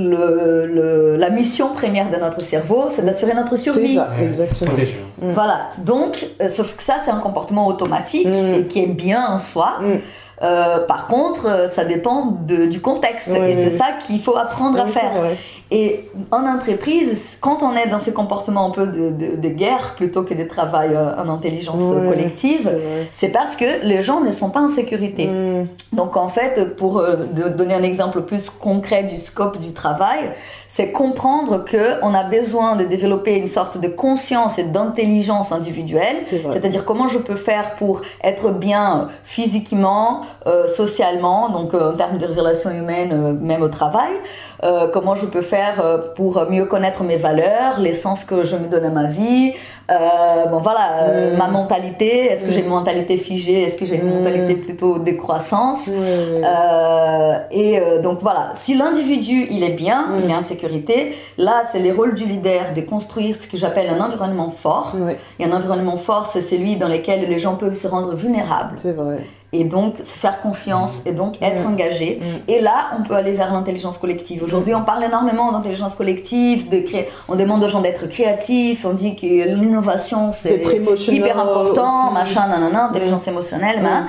le, le- la mission première de notre cerveau, c'est d'assurer notre C'est survie. ça, Ouais, exactement. protéger. Mm. Voilà, donc, euh, sauf que ça, c'est un comportement automatique Mm. et qui est bien en soi. Mm. Euh, par contre, euh, ça dépend de- du contexte. Ouais, et ouais, c'est ouais. ça qu'il faut apprendre à Oui, faire. c'est vrai. Et en entreprise, quand on est dans ces comportements un peu de, de, de guerre plutôt que de travail euh, en intelligence Ouais, collective, c'est vrai. c'est parce que les gens ne sont pas en sécurité. Mm. Donc en fait, pour euh, de- donner un exemple plus concret du scope du travail, c'est comprendre qu'on a besoin de développer une sorte de conscience et d'intelligence individuelle, C'est vrai. c'est-à-dire comment je peux faire pour être bien physiquement, euh, socialement, donc euh, en termes de relations humaines, euh, même au travail, euh, comment je peux faire euh, pour mieux connaître mes valeurs, les sens que je me donne à ma vie, euh, bon voilà, euh, Mm. ma mentalité, est-ce que Mm. j'ai une mentalité figée, est-ce que j'ai une Mm. mentalité plutôt de croissance. Ouais, ouais. Euh, et euh, donc voilà, si l'individu il est bien, Mm. il est en sécurité, là c'est les rôles du leader de construire ce que j'appelle un environnement fort. Ouais, Et un environnement fort, c'est celui dans lequel les gens peuvent se rendre vulnérables c'est vrai. et donc se faire confiance et donc être Mm. engagé. Mm. Et là, on peut aller vers l'intelligence collective. Aujourd'hui, on parle énormément d'intelligence collective, de créer, on demande aux gens d'être créatifs, on dit que l'innovation c'est D'être émotionnel hyper important, aussi. machin, nanana, intelligence Mm. émotionnelle, Mm. machin.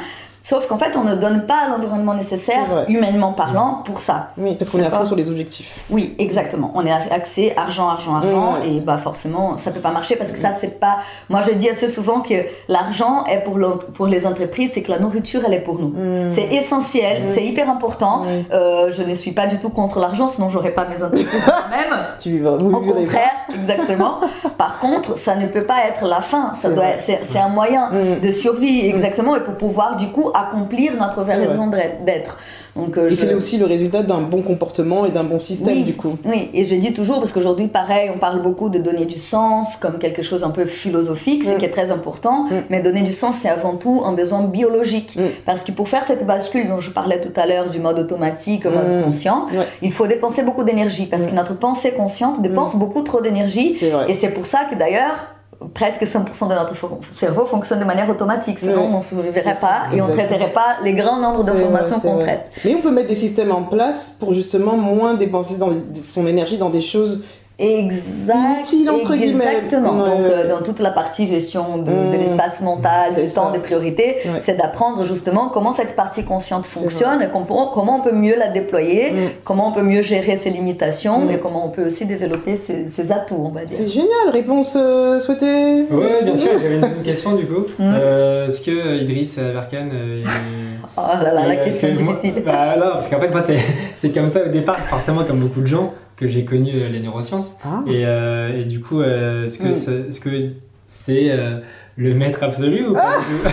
Sauf qu'en fait, on ne donne pas l'environnement nécessaire, humainement parlant, pour ça. Oui, parce qu'on est à fond sur les objectifs. Oui, exactement. On est axé argent, argent, argent, mmh. et bah forcément, ça peut pas marcher parce que ça, c'est pas. Moi, je dis assez souvent que l'argent est pour, le... pour les entreprises, c'est que la nourriture, elle est pour nous. Mmh. C'est essentiel, mmh. c'est hyper important. Mmh. Euh, je ne suis pas du tout contre l'argent, sinon j'aurais pas mes entreprises moi-même. Tu vivras. Au contraire, exactement. Par contre, ça ne peut pas être la fin. Ça doit être... c'est, c'est un moyen mmh. de survie, exactement, et pour pouvoir du coup accomplir notre vraie raison d'être. Donc, euh, et je... c'est aussi le résultat d'un bon comportement et d'un bon système, oui, du coup. Oui, et je dis toujours, parce qu'aujourd'hui, pareil, on parle beaucoup de donner du sens comme quelque chose un peu philosophique, mmh. ce qui est très important, mmh. mais donner du sens, c'est avant tout un besoin biologique. Mmh. Parce que pour faire cette bascule dont je parlais tout à l'heure, du mode automatique au mode mmh. conscient, ouais. il faut dépenser beaucoup d'énergie, parce mmh. que notre pensée consciente dépense mmh. beaucoup trop d'énergie, c'est et c'est pour ça que d'ailleurs, presque cent pour cent de notre cerveau fonctionne de manière automatique, sinon ouais, on ne se verrait pas et on ne traiterait pas les grands nombres d'informations vrai, concrètes. Vrai. Mais on peut mettre des systèmes en place pour justement moins dépenser dans son énergie dans des choses exact, inutiles, entre guillemets. Exactement. Ouais. Donc euh, dans toute la partie gestion de, mmh. de l'espace mental, du temps, des priorités, ouais. c'est d'apprendre justement comment cette partie consciente fonctionne et comment, comment on peut mieux la déployer, mmh. comment on peut mieux gérer ses limitations mmh. et comment on peut aussi développer ses, ses atouts, on va dire. C'est génial. Réponse euh, souhaitée? Oui, bien sûr. J'avais une question du coup. Mmh. Euh, est-ce que Idriss Berkane euh, oh là là, la question difficile. Moi, bah, non, parce qu'en fait moi c'est, c'est comme ça au départ, forcément comme beaucoup de gens que j'ai connu euh, les neurosciences ah. et, euh, et du coup euh, est-ce que, mmh. c'est, est-ce que c'est euh, le maître absolu ou pas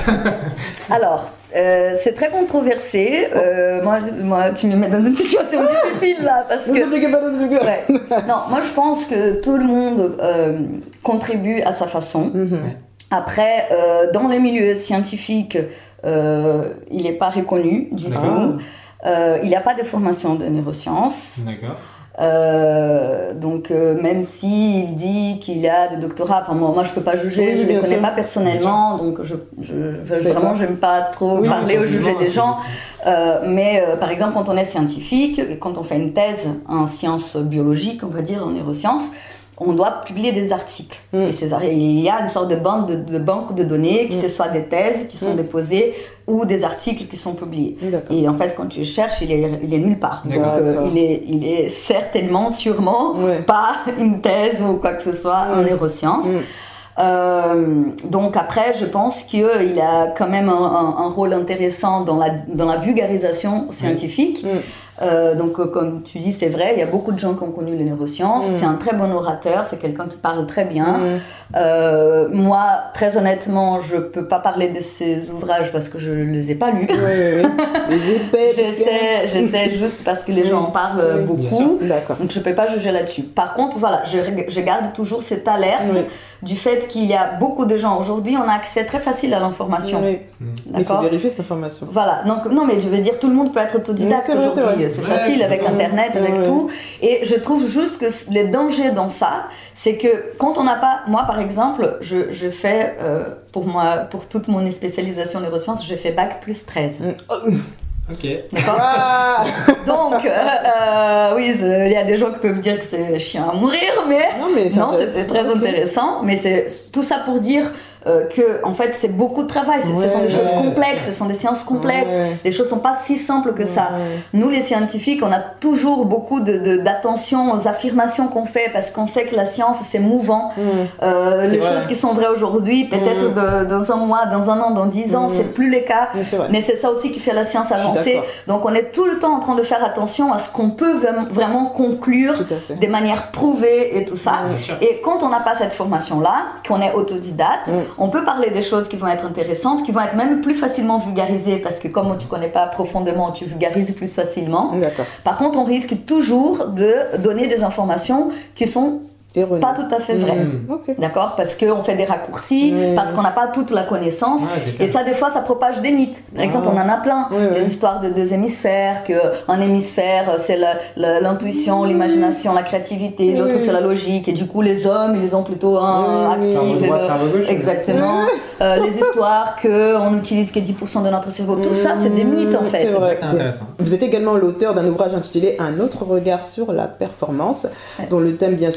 ah. Alors euh, c'est très controversé. Euh, moi, moi, tu me mets dans une situation difficile là parce que. Ouais. Non, moi je pense que tout le monde euh, contribue à sa façon. Mm-hmm. Après, euh, dans les milieux scientifiques, euh, il n'est pas reconnu du D'accord. tout. Euh, il n'y a pas de formation de neurosciences. D'accord. Euh, donc euh, même s'il dit qu'il y a des doctorats, enfin moi, moi je peux pas juger, oui, je ne les connais sûr. pas personnellement, donc je, je, je vraiment j'aime pas trop oui, parler ou juger des gens. Euh, mais euh, par exemple quand on est scientifique, quand on fait une thèse en sciences biologiques, on va dire en neurosciences, on doit publier des articles. Mm. Et ces, il y a une sorte de banque de, de, banque de données, que mm. ce soit des thèses qui sont mm. déposées ou des articles qui sont publiés. D'accord. Et en fait, quand tu cherches, il est, il est nulle part. Donc, euh, il, est, il est certainement, sûrement, ouais. pas une thèse ou quoi que ce soit mm. en neurosciences. Mm. Euh, donc après, je pense qu'il a quand même un, un, un rôle intéressant dans la, dans la vulgarisation scientifique. Mm. Euh, donc euh, comme tu dis, c'est vrai, il y a beaucoup de gens qui ont connu les neurosciences. Mm. C'est un très bon orateur, c'est quelqu'un qui parle très bien. Mm. Euh, moi, très honnêtement, je peux pas parler de ses ouvrages parce que je les ai pas lus. Oui, oui, oui. Les épais. j'essaie, j'essaie juste parce que les gens en parlent oui, beaucoup. D'accord. Donc je peux pas juger là-dessus. Par contre, voilà, je, je garde toujours cette alerte oui. du fait qu'il y a beaucoup de gens aujourd'hui, on a accès très facile à l'information. Oui. Mm. Mais il faut vérifier cette information. Voilà. Donc non, mais je veux dire, tout le monde peut être autodidacte oui, aujourd'hui. C'est ouais, facile avec Internet, avec ouais. tout. Et je trouve juste que les dangers dans ça, c'est que quand on n'a pas... Moi, par exemple, je, je fais, euh, pour moi, pour toute mon spécialisation en neurosciences, je fais bac plus treize. Mm. Ok. D'accord. Ah donc, euh, euh, oui, il y a des gens qui peuvent dire que c'est chiant à mourir, mais non, mais c'est, non, c'est, c'est très okay. intéressant. Mais c'est tout ça pour dire euh, que, en fait, c'est beaucoup de travail. C'est, ouais, ce sont des ouais, choses complexes, ce sont des sciences complexes. Ouais. Les choses sont pas si simples que ça. Ouais. Nous, les scientifiques, on a toujours beaucoup de, de, d'attention aux affirmations qu'on fait parce qu'on sait que la science, c'est mouvant. Mm. Euh, les vrai. choses qui sont vraies aujourd'hui, peut-être mm. de, dans un mois, dans un an, dans dix ans, mm. c'est plus le cas. Mm, c'est mais c'est ça aussi qui fait la science avancer. Donc, on est tout le temps en train de faire attention à ce qu'on peut vraiment conclure de manière prouvée et tout ça. Mm. Et quand on n'a pas cette formation-là, qu'on est autodidacte, mm. on peut parler des choses qui vont être intéressantes, qui vont être même plus facilement vulgarisées parce que comme tu ne connais pas profondément, tu vulgarises plus facilement. D'accord. Par contre, on risque toujours de donner des informations qui sont Erroné. Pas tout à fait vrai, mmh. okay. d'accord, parce qu'on fait des raccourcis, mmh. parce qu'on n'a pas toute la connaissance, ouais, et ça des fois ça propage des mythes. Par ah. exemple, on en a plein, oui, les oui. histoires de deux hémisphères, qu'un hémisphère c'est la, la, l'intuition, mmh. l'imagination, la créativité, oui. l'autre c'est la logique, et du coup les hommes ils ont plutôt un oui. actif, droit, le... exactement. euh, les histoires qu'on n'utilise que dix pour cent de notre cerveau, tout mmh. ça c'est des mythes en fait. C'est vrai. Intéressant. Vous êtes également l'auteur d'un ouvrage intitulé Un autre regard sur la performance, ouais. dont le thème bien sûr, j'imagine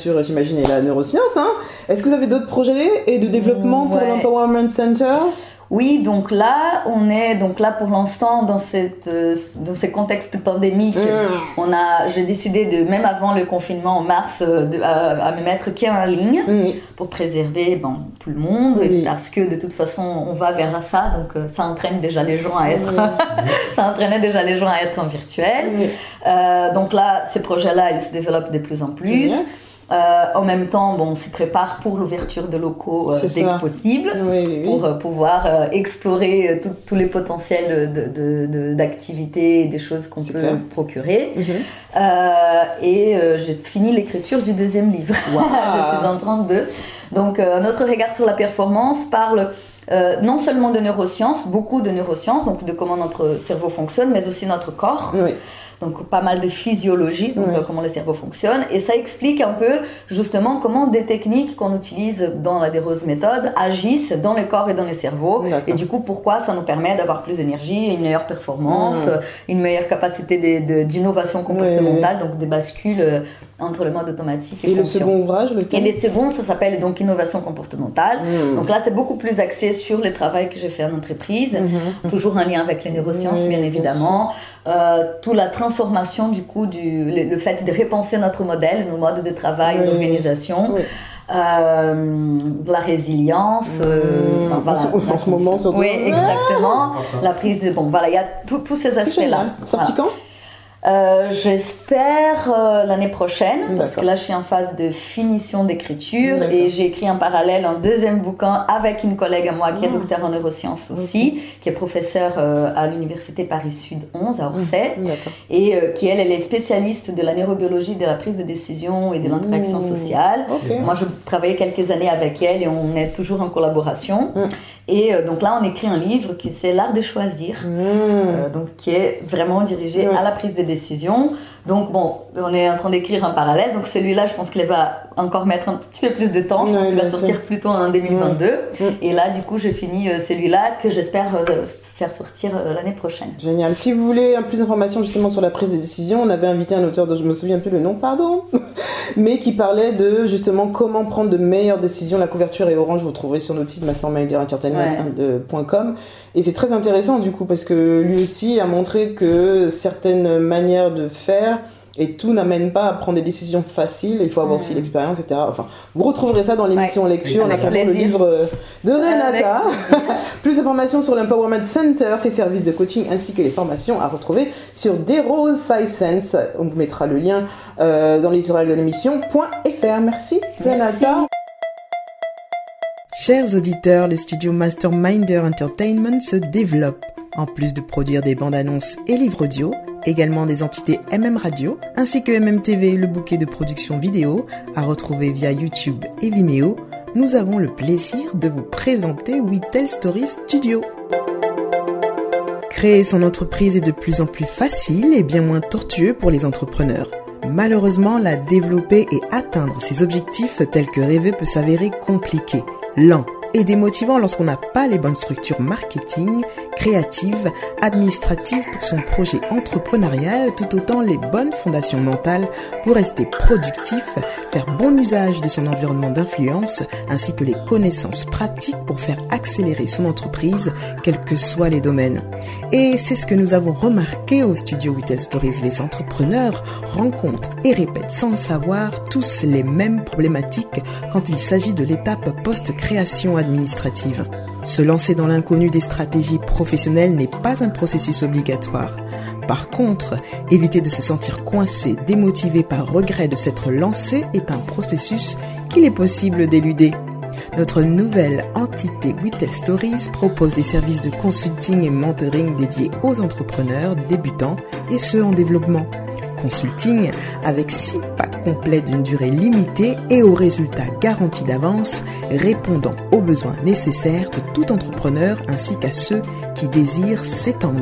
imaginer la neuroscience. Hein. Est-ce que vous avez d'autres projets et de développement pour ouais. l'Empowerment Center ? Oui, donc là, on est donc là pour l'instant dans cette euh, dans ces contextes pandémiques. Mmh. On a, j'ai décidé de même avant le confinement en mars euh, de, à, à me mettre qu'en ligne mmh. pour préserver bon tout le monde oui. parce que de toute façon on va vers ça, donc euh, ça entraîne déjà les gens à être mmh. ça entraînait déjà les gens à être en virtuel. Mmh. Euh, donc là, ces projets-là, ils se développent de plus en plus. Mmh. Euh, en même temps, bon, on s'y prépare pour l'ouverture de locaux euh, dès que possible, oui, oui, oui. pour euh, pouvoir euh, explorer tous les potentiels de, de, de, d'activités et des choses qu'on C'est peut clair. procurer. Mm-hmm. Euh, et euh, j'ai fini l'écriture du deuxième livre. Wow. Je suis en train de... Donc, euh, notre regard sur la performance parle... Euh, non seulement de neurosciences, beaucoup de neurosciences, donc de comment notre cerveau fonctionne, mais aussi notre corps. Oui. Donc pas mal de physiologie, donc oui. euh, comment le cerveau fonctionne. Et ça explique un peu justement comment des techniques qu'on utilise dans la Desroses méthode agissent dans le corps et dans le cerveau. D'accord. Et du coup, pourquoi ça nous permet d'avoir plus d'énergie, une meilleure performance, mmh. une meilleure capacité de, de, d'innovation comportementale, oui. donc des bascules euh, entre le mode automatique et, et conscient. le second ouvrage, lequel ? Et le second, ça s'appelle donc innovation comportementale. Mmh. Donc là, c'est beaucoup plus axé sur le travail que j'ai fait en entreprise, mmh. toujours en lien avec les neurosciences, mmh, bien évidemment. Euh, toute la transformation du coup, du, le, le fait de repenser notre modèle, nos modes de travail, oui. d'organisation. Oui. Euh, de la résilience, euh, mmh, enfin, voilà, en, en ce moment surtout. Oui, exactement. Ah la prise, de, bon, voilà, il y a tous ces aspects-là. Sorti voilà. quand ? Euh, j'espère euh, l'année prochaine, D'accord. parce que là je suis en phase de finition d'écriture D'accord. et j'ai écrit en parallèle un deuxième bouquin avec une collègue à moi qui est mmh. docteur en neurosciences aussi, okay. qui est professeure euh, à l'université Paris-Sud onze à Orsay mmh. et euh, qui elle, elle est spécialiste de la neurobiologie de la prise de décision et de l'interaction mmh. sociale. Okay. Moi je travaillais quelques années avec elle et on est toujours en collaboration. Mmh. Et euh, donc là on écrit un livre qui c'est l'art de choisir, mmh. euh, donc qui est vraiment dirigé mmh. à la prise de décision. Décision. Donc bon, on est en train d'écrire en parallèle. Donc celui-là, je pense qu'il va encore mettre un petit peu plus de temps. Je pense qu'il va sortir plutôt en deux mille vingt-deux. Ouais. Et là, du coup, j'ai fini celui-là que j'espère faire sortir l'année prochaine. Génial. Si vous voulez plus d'informations justement sur la prise de décision, on avait invité un auteur dont je me souviens plus le nom, pardon, mais qui parlait de justement comment prendre de meilleures décisions. La couverture est orange, vous trouverez sur notre site masterminder entertainment point com. Et c'est très intéressant du coup parce que lui aussi a montré que certaines manières de faire et tout n'amène pas à prendre des décisions faciles, il faut avoir mmh. aussi l'expérience, et cetera. Enfin, vous retrouverez ça dans l'émission ouais. lecture, en attendant le livre de Renata. Plus d'informations sur l'Empowerment Center, ses services de coaching ainsi que les formations à retrouver sur Desroses SciSense. On vous mettra le lien euh, dans l'éditorial de l'émission .fr. Merci, Merci. Renata. Chers auditeurs, le studio Masterminder Entertainment se développe. En plus de produire des bandes annonces et livres audio, également des entités M M Radio, ainsi que M M T V, le bouquet de production vidéo, à retrouver via YouTube et Vimeo, nous avons le plaisir de vous présenter We Tell Stories Studio. Créer son entreprise est de plus en plus facile et bien moins tortueux pour les entrepreneurs. Malheureusement, la développer et atteindre ses objectifs tels que rêvé peut s'avérer compliqué, lent et démotivant lorsqu'on n'a pas les bonnes structures marketing, créatives, administratives pour son projet entrepreneurial, tout autant les bonnes fondations mentales pour rester productif, faire bon usage de son environnement d'influence, ainsi que les connaissances pratiques pour faire accélérer son entreprise, quels que soient les domaines. Et c'est ce que nous avons remarqué au studio We Tell Stories. Les entrepreneurs rencontrent et répètent sans le savoir tous les mêmes problématiques quand il s'agit de l'étape post-création administrative. Se lancer dans l'inconnu des stratégies professionnelles n'est pas un processus obligatoire. Par contre, éviter de se sentir coincé, démotivé par regret de s'être lancé est un processus qu'il est possible d'éluder. Notre nouvelle entité We Tell Stories propose des services de consulting et mentoring dédiés aux entrepreneurs débutants et ceux en développement. Consulting avec six packs complets d'une durée limitée et aux résultats garantis d'avance, répondant aux besoins nécessaires de tout entrepreneur ainsi qu'à ceux qui désirent s'étendre.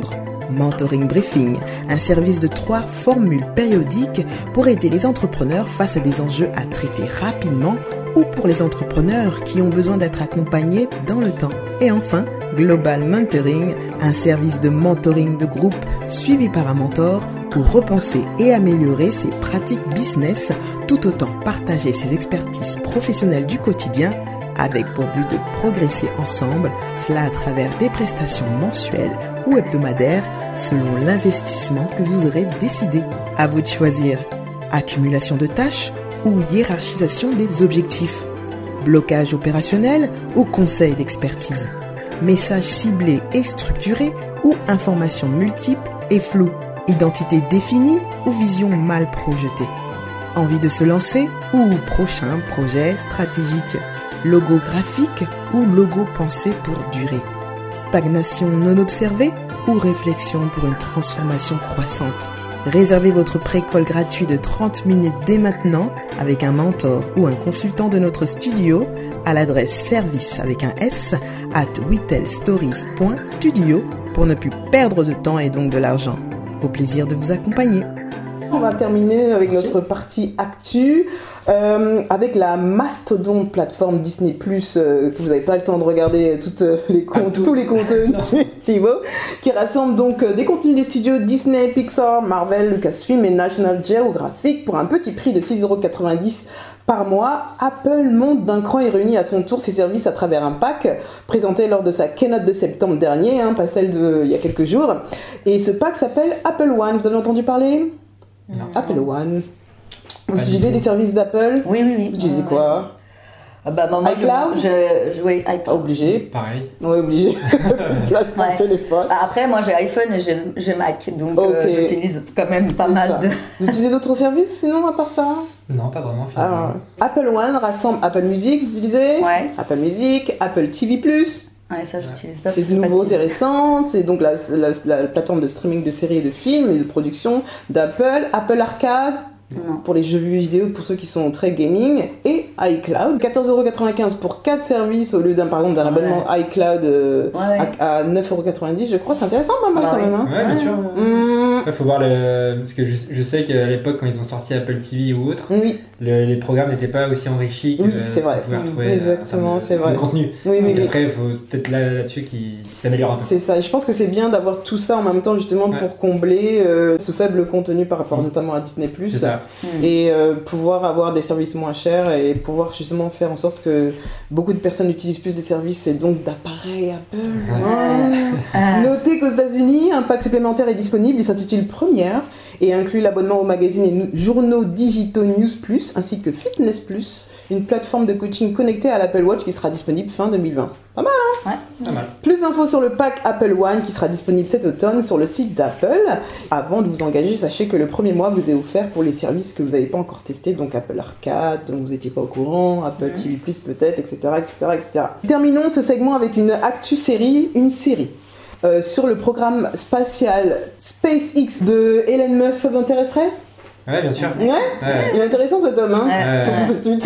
Mentoring Briefing, un service de trois formules périodiques pour aider les entrepreneurs face à des enjeux à traiter rapidement ou pour les entrepreneurs qui ont besoin d'être accompagnés dans le temps. Et enfin, Global Mentoring, un service de mentoring de groupe suivi par un mentor pour repenser et améliorer ses pratiques business tout autant partager ses expertises professionnelles du quotidien avec pour but de progresser ensemble, cela à travers des prestations mensuelles ou hebdomadaires selon l'investissement que vous aurez décidé. À vous de choisir. Accumulation de tâches ou hiérarchisation des objectifs. Blocage opérationnel ou conseil d'expertise. Message ciblé et structuré ou informations multiples et floues. Identité définie ou vision mal projetée. Envie de se lancer ou prochain projet stratégique. Logo graphique ou logo pensé pour durer. Stagnation non observée ou réflexion pour une transformation croissante. Réservez votre pré-call gratuit de trente minutes dès maintenant avec un mentor ou un consultant de notre studio à l'adresse service avec un S at wittelstories point studio pour ne plus perdre de temps et donc de l'argent. Au plaisir de vous accompagner. On va terminer avec Merci. notre partie actu, euh, avec la mastodonte plateforme Disney plus, euh, que vous n'avez pas le temps de regarder toutes les comptes, tout. tous les contenus, Thibaut, qui rassemble donc des contenus des studios Disney, Pixar, Marvel, Lucasfilm et National Geographic pour un petit prix de six euros quatre-vingt-dix par mois. Apple monte d'un cran et réunit à son tour ses services à travers un pack présenté lors de sa keynote de septembre dernier, hein, pas celle d'il y a quelques jours. Et ce pack s'appelle Apple One. Vous avez entendu parler ? Non. Apple One. Vous Pas utilisez des services d'Apple ? Oui, oui, oui. Vous utilisez ouais, quoi ouais. Ah bah, moi, iCloud ? je, je, oui, iCloud. Obligé. Pareil. Oui, obligé. Place ouais. mon téléphone. Bah, après, moi j'ai iPhone et j'ai, j'ai Mac, donc okay. euh, j'utilise quand même C'est pas mal ça. de... Vous utilisez d'autres services sinon à part ça ? Non, pas vraiment. Alors, Apple One rassemble Apple Music, vous utilisez ? Ouais. Apple Music, Apple T V plus. Ouais, ça j'utilise pas. C'est nouveau, c'est récent, c'est donc la, la, la plateforme de streaming de séries et de films et de production d'Apple, Apple Arcade, non. pour les jeux vidéo, pour ceux qui sont très gaming, et iCloud. quatorze euros quatre-vingt-quinze pour quatre services au lieu d'un, par exemple, d'un ouais. abonnement iCloud euh, ouais. à, à neuf euros quatre-vingt-dix, je crois, c'est intéressant pas mal bah, quand oui. même. Hein. Ouais, bien sûr. Mmh. Après, il faut voir le. Parce que je, je sais qu'à l'époque, quand ils ont sorti Apple T V ou autre, oui. le, les programmes n'étaient pas aussi enrichis que oui, ce c'est vrai. qu'on pouvait retrouver mmh. Exactement, de, c'est vrai. de contenu. Oui, Donc oui, après, il oui. faut peut-être là, là-dessus qu'ils qui s'améliorent un peu. C'est ça, et je pense que c'est bien d'avoir tout ça en même temps, justement, ouais. pour combler euh, ce faible contenu par rapport mmh. notamment à Disney plus. C'est ça. Et euh, pouvoir avoir des services moins chers et pouvoir justement faire en sorte que beaucoup de personnes utilisent plus des services et donc d'appareils Apple. Ouais. Ah. Notez qu'aux États-Unis, un pack supplémentaire est disponible. Il s'intitule Première et inclut l'abonnement aux magazines et journaux digitaux News plus ainsi que Fitness plus, une plateforme de coaching connectée à l'Apple Watch qui sera disponible fin deux mille vingt. Pas mal, hein ? Ouais. Pas mal. Plus d'infos sur le pack Apple One qui sera disponible cet automne sur le site d'Apple. Avant de vous engager, sachez que le premier mois vous est offert pour les services que vous n'avez pas encore testés, donc Apple Arcade, dont vous n'étiez pas au courant, Apple mmh. T V plus peut-être, et cetera, et cetera, et cetera. Terminons ce segment avec une actu série, une série. Euh, sur le programme spatial SpaceX de Elon Musk, ça vous intéresserait ? Ouais, bien sûr. Ouais, ouais. Il est intéressant cet homme, hein, ouais. surtout cette tweet.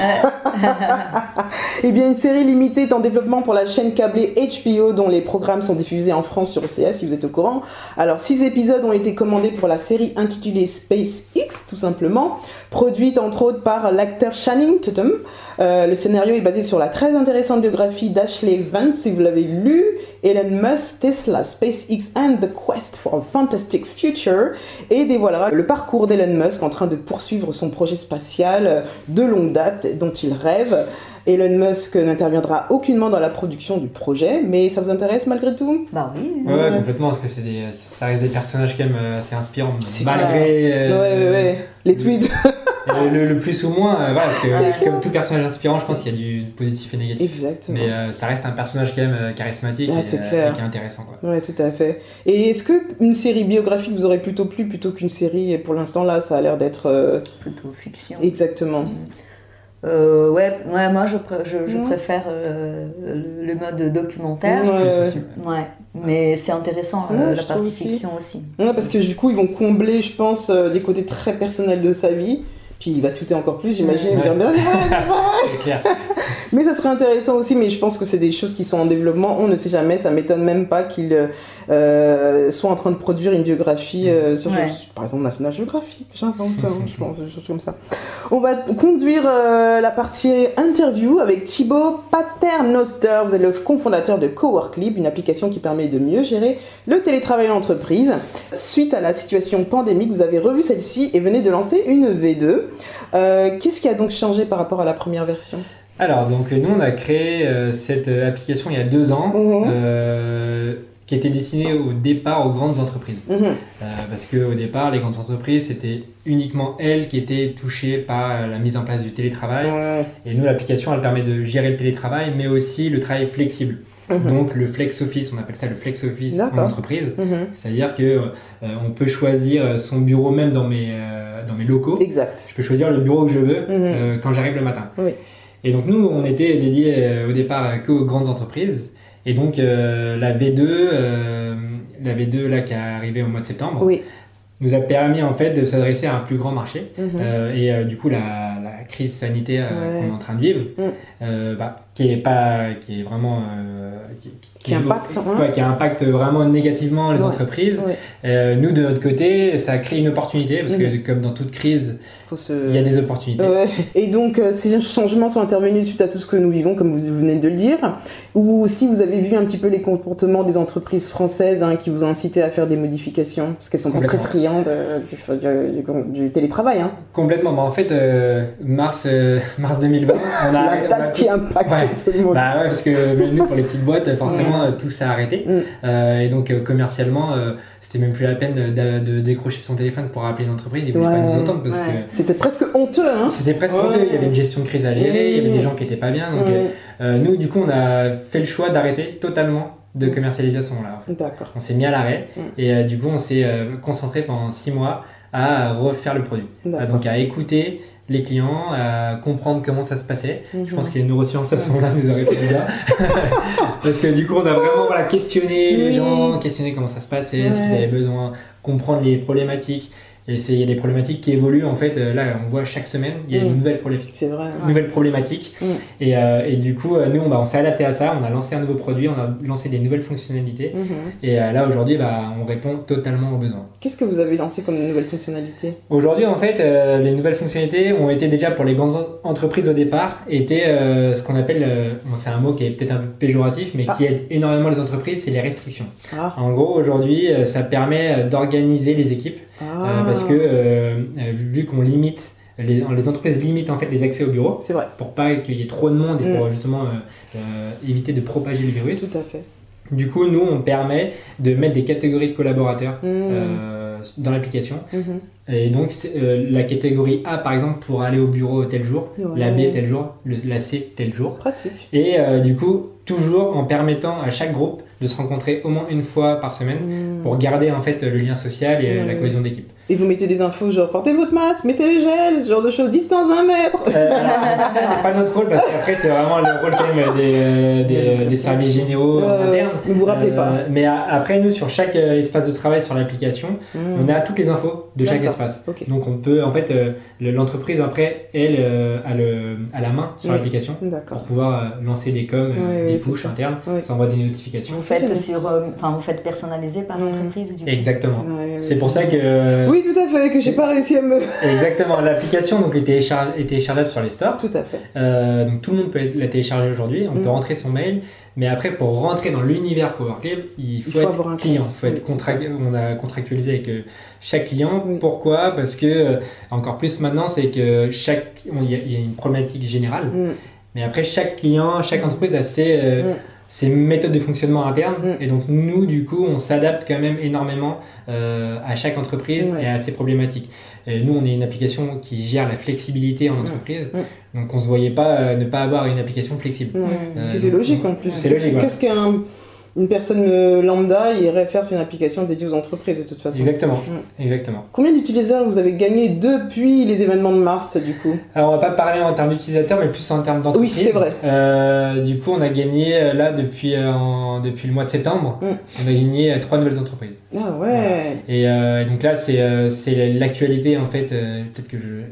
Eh bien, une série limitée est en développement pour la chaîne câblée H B O, dont les programmes sont diffusés en France sur O C S, si vous êtes au courant. Alors, six épisodes ont été commandés pour la série intitulée SpaceX, tout simplement, produite entre autres par l'acteur Channing Tatum. Euh, le scénario est basé sur la très intéressante biographie d'Ashley Vance, si vous l'avez lu, Elon Musk, Tesla, SpaceX and the Quest for a Fantastic Future, et dévoilera le parcours d'Elon Musk en train de poursuivre son projet spatial de longue date dont il rêve. Elon Musk n'interviendra aucunement dans la production du projet, mais ça vous intéresse malgré tout ? Bah oui. Ouais, ouais, complètement, parce que c'est des, ça reste des personnages quand même assez inspirants, c'est malgré euh, ouais, ouais, ouais. les tweets. le, le, le plus ou moins, euh, voilà, parce que euh, comme tout personnage inspirant, je pense qu'il y a du positif et négatif. Exactement. Mais euh, ça reste un personnage quand même charismatique ah, et, c'est euh, clair. et qui est intéressant, quoi. Ouais, tout à fait. Et est-ce qu'une série biographique vous aurait plutôt plu plutôt qu'une série ? Et pour l'instant, là, ça a l'air d'être... Euh... plutôt fiction. Exactement. Mmh. Euh, ouais, ouais, moi je, pr- je, je mmh. préfère euh, le, le mode documentaire. Ouais, ouais. ouais. Mais c'est intéressant euh, ouais, la partie aussi. fiction aussi. Ouais, parce que du coup ils vont combler, je pense, euh, des côtés très personnels de sa vie, Puis il va tweeter encore plus, j'imagine. Ouais. Dire, c'est vrai, c'est vrai. C'est clair. Mais ça serait intéressant aussi, mais je pense que c'est des choses qui sont en développement. On ne sait jamais, ça m'étonne même pas qu'il euh, soit en train de produire une biographie euh, sur, ouais. par exemple, National Geographic. J'invente, hein, je pense, des choses comme ça. On va conduire euh, la partie interview avec Thibaut Paternoster. Vous êtes le cofondateur de Coworklib, une application qui permet de mieux gérer le télétravail en entreprise. Suite à la situation pandémique, vous avez revu celle-ci et venez de lancer une V deux. Euh, qu'est-ce qui a donc changé par rapport à la première version ? Alors, donc nous, on a créé euh, cette application il y a deux ans, Mmh. euh, qui était destinée au départ aux grandes entreprises. Mmh. Euh, parce qu'au départ, les grandes entreprises, c'était uniquement elles qui étaient touchées par la mise en place du télétravail. Ouais. Et nous, l'application, elle permet de gérer le télétravail, mais aussi le travail flexible. Mmh. Donc le flex office, on appelle ça le flex office en D'accord. entreprise. Mmh. C'est-à-dire que euh, on peut choisir son bureau même dans mes, euh, dans mes locaux. Exact. Je peux choisir le bureau que je veux Mmh. euh, quand j'arrive le matin. Oui. Et donc nous, on était dédié euh, au départ qu'aux grandes entreprises. Et donc euh, la V deux, euh, la V deux là qui est arrivée au mois de septembre, Oui. nous a permis en fait de s'adresser à un plus grand marché. Mmh. Euh, et euh, du coup, la, la crise sanitaire euh, Ouais. qu'on est en train de vivre, Mm. euh, bah, qui est pas, qui est vraiment, euh, qui, Qui impacte, hein. ouais, qui impacte vraiment négativement les Ouais. entreprises. Ouais. Euh, nous, de notre côté, ça a créé une opportunité parce Mm. que comme dans toute crise, Faut se... il y a des opportunités. Ouais. Et donc, euh, ces changements sont intervenus suite à tout ce que nous vivons, comme vous venez de le dire, ou si vous avez vu un petit peu les comportements des entreprises françaises hein, qui vous ont incité à faire des modifications, parce qu'elles sont pas très friandes euh, du, du, du télétravail. Hein. Complètement. Bah, en fait, euh, mars, euh, mars deux mille vingt, on a... La date on a- qui impacte Ouais. tout le monde. Bah ouais, parce que nous, pour les petites boîtes, forcément, Ouais. euh, tout s'est arrêté. Mm. Euh, et donc, euh, commercialement, euh, c'était même plus la peine de, de décrocher son téléphone pour appeler une entreprise. Ils voulaient Ouais. pas nous entendre parce Ouais. que C'était presque honteux. Hein. c'était presque Ouais. honteux. Il y avait une gestion de crise à gérer, il y avait des gens qui étaient pas bien. Donc, Ouais. euh, euh, nous, du coup, on a fait le choix d'arrêter totalement de Mm. commercialiser à ce moment-là. En fait. D'accord. On s'est mis à l'arrêt Mm. et euh, du coup, on s'est euh, concentré pendant six mois à refaire le produit. D'accord. Euh, donc, à écouter les clients, à comprendre comment ça se passait. Je pense que les neurosciences à ce moment-là nous auraient fait du bien. Parce que du coup, on a vraiment voilà, questionné les Oui. gens, questionné comment ça se passait, ce qu'ils Ouais. avaient besoin, comprendre les problématiques. Et c'est- il y a des problématiques qui évoluent. En fait, euh, là, on voit chaque semaine, il y a Mm. une nouvelle problématique. C'est vrai. Une nouvelle problématique. Mm. Et, euh, et du coup, euh, nous, on, bah, on s'est adapté à ça. On a lancé un nouveau produit, on a lancé des nouvelles fonctionnalités. Mhm. Et euh, là, aujourd'hui, bah, on répond totalement aux besoins. Qu'est-ce que vous avez lancé comme nouvelle fonctionnalité? Aujourd'hui, en fait, euh, les nouvelles fonctionnalités ont été déjà pour les grandes en- entreprises au départ, étaient euh, ce qu'on appelle, euh, bon, c'est un mot qui est peut-être un peu péjoratif, mais Ah. qui aide énormément les entreprises, c'est les restrictions. Ah. En gros, aujourd'hui, euh, ça permet euh, d'organiser les équipes Ah. euh, parce que euh, euh, vu qu'on limite, les, les entreprises limitent en fait les accès au bureau C'est vrai. pour pas qu'il y ait trop de monde et Mm. pour justement euh, euh, éviter de propager le virus. Tout à fait. Du coup, nous, on permet de mettre des catégories de collaborateurs Mm. euh, dans l'application. Mhm. Et donc, c'est, euh, la catégorie A, par exemple, pour aller au bureau tel jour, Ouais. la B tel jour, le- la C tel jour. Pratique. Et euh, du coup, toujours en permettant à chaque groupe de se rencontrer au moins une fois par semaine Mm. pour garder en fait le lien social et euh, Ouais. la cohésion d'équipe. Et vous mettez des infos genre portez votre masque, mettez les gels, ce genre de choses, distance d'un mètre. Euh, alors, ça, c'est pas notre rôle parce qu'après, c'est vraiment le rôle quand même des, euh, des, des services généraux Euh, internes. mais vous vous rappelez Euh, pas. Mais a- après, nous, sur chaque euh, espace de travail sur l'application, Mm. on a toutes les infos de chaque D'accord. espace. Ok. Donc on peut, en fait, euh, le- l'entreprise après, elle, euh, a, le, a la main sur Oui. l'application D'accord. pour pouvoir euh, lancer des coms, euh, Ouais, des ouais, c'est pushs ça. internes, Ouais. ça envoie des notifications. Vous faites C'est sur, euh, enfin vous faites personnalisé par Mm. entreprise du coup. Exactement. Ouais, ouais, C'est pour ça que Oui, tout à fait, que j'ai pas réussi à me. exactement l'application donc est, téléchar- est téléchargeable sur les stores. Tout à fait. Euh, donc tout le monde peut être- la télécharger aujourd'hui. On Mm. peut rentrer son mail, mais après pour rentrer dans l'univers Coworklib, il faut, faut être avoir un client. compte. Il faut être Oui, c'est contract- On a contractualisé avec euh, chaque client. Oui. Pourquoi? Parce que euh, encore plus maintenant, c'est que chaque on- il y, a- il y a une problématique générale. Mm. Mais après, chaque client, chaque entreprise a ses, euh, Mm. ses méthodes de fonctionnement internes. Mm. Et donc, nous, du coup, on s'adapte quand même énormément euh, à chaque entreprise Ouais. et à ses problématiques. Et nous, on est une application qui gère la flexibilité en entreprise. Mm. Donc, on ne se voyait pas euh, ne pas avoir une application flexible. Ouais. Euh, Puis c'est donc, logique on- en plus. C'est Qu'est-ce- logique, ouais. Qu'est-ce qu'un une personne euh, lambda irait faire sur une application dédiée aux entreprises de toute façon? Exactement. Mm. Exactement. Combien d'utilisateurs vous avez gagné depuis les événements de mars du coup? Alors, on va pas parler en termes d'utilisateurs, mais plus en termes d'entreprise. Oui, c'est vrai. Euh, du coup, on a gagné, euh, là, depuis, euh, en- depuis le mois de septembre, Mm. on a gagné euh, trois nouvelles entreprises. Ah ouais. Et euh, donc là, c'est euh, c'est l'actualité, en fait. euh, Peut-être que je,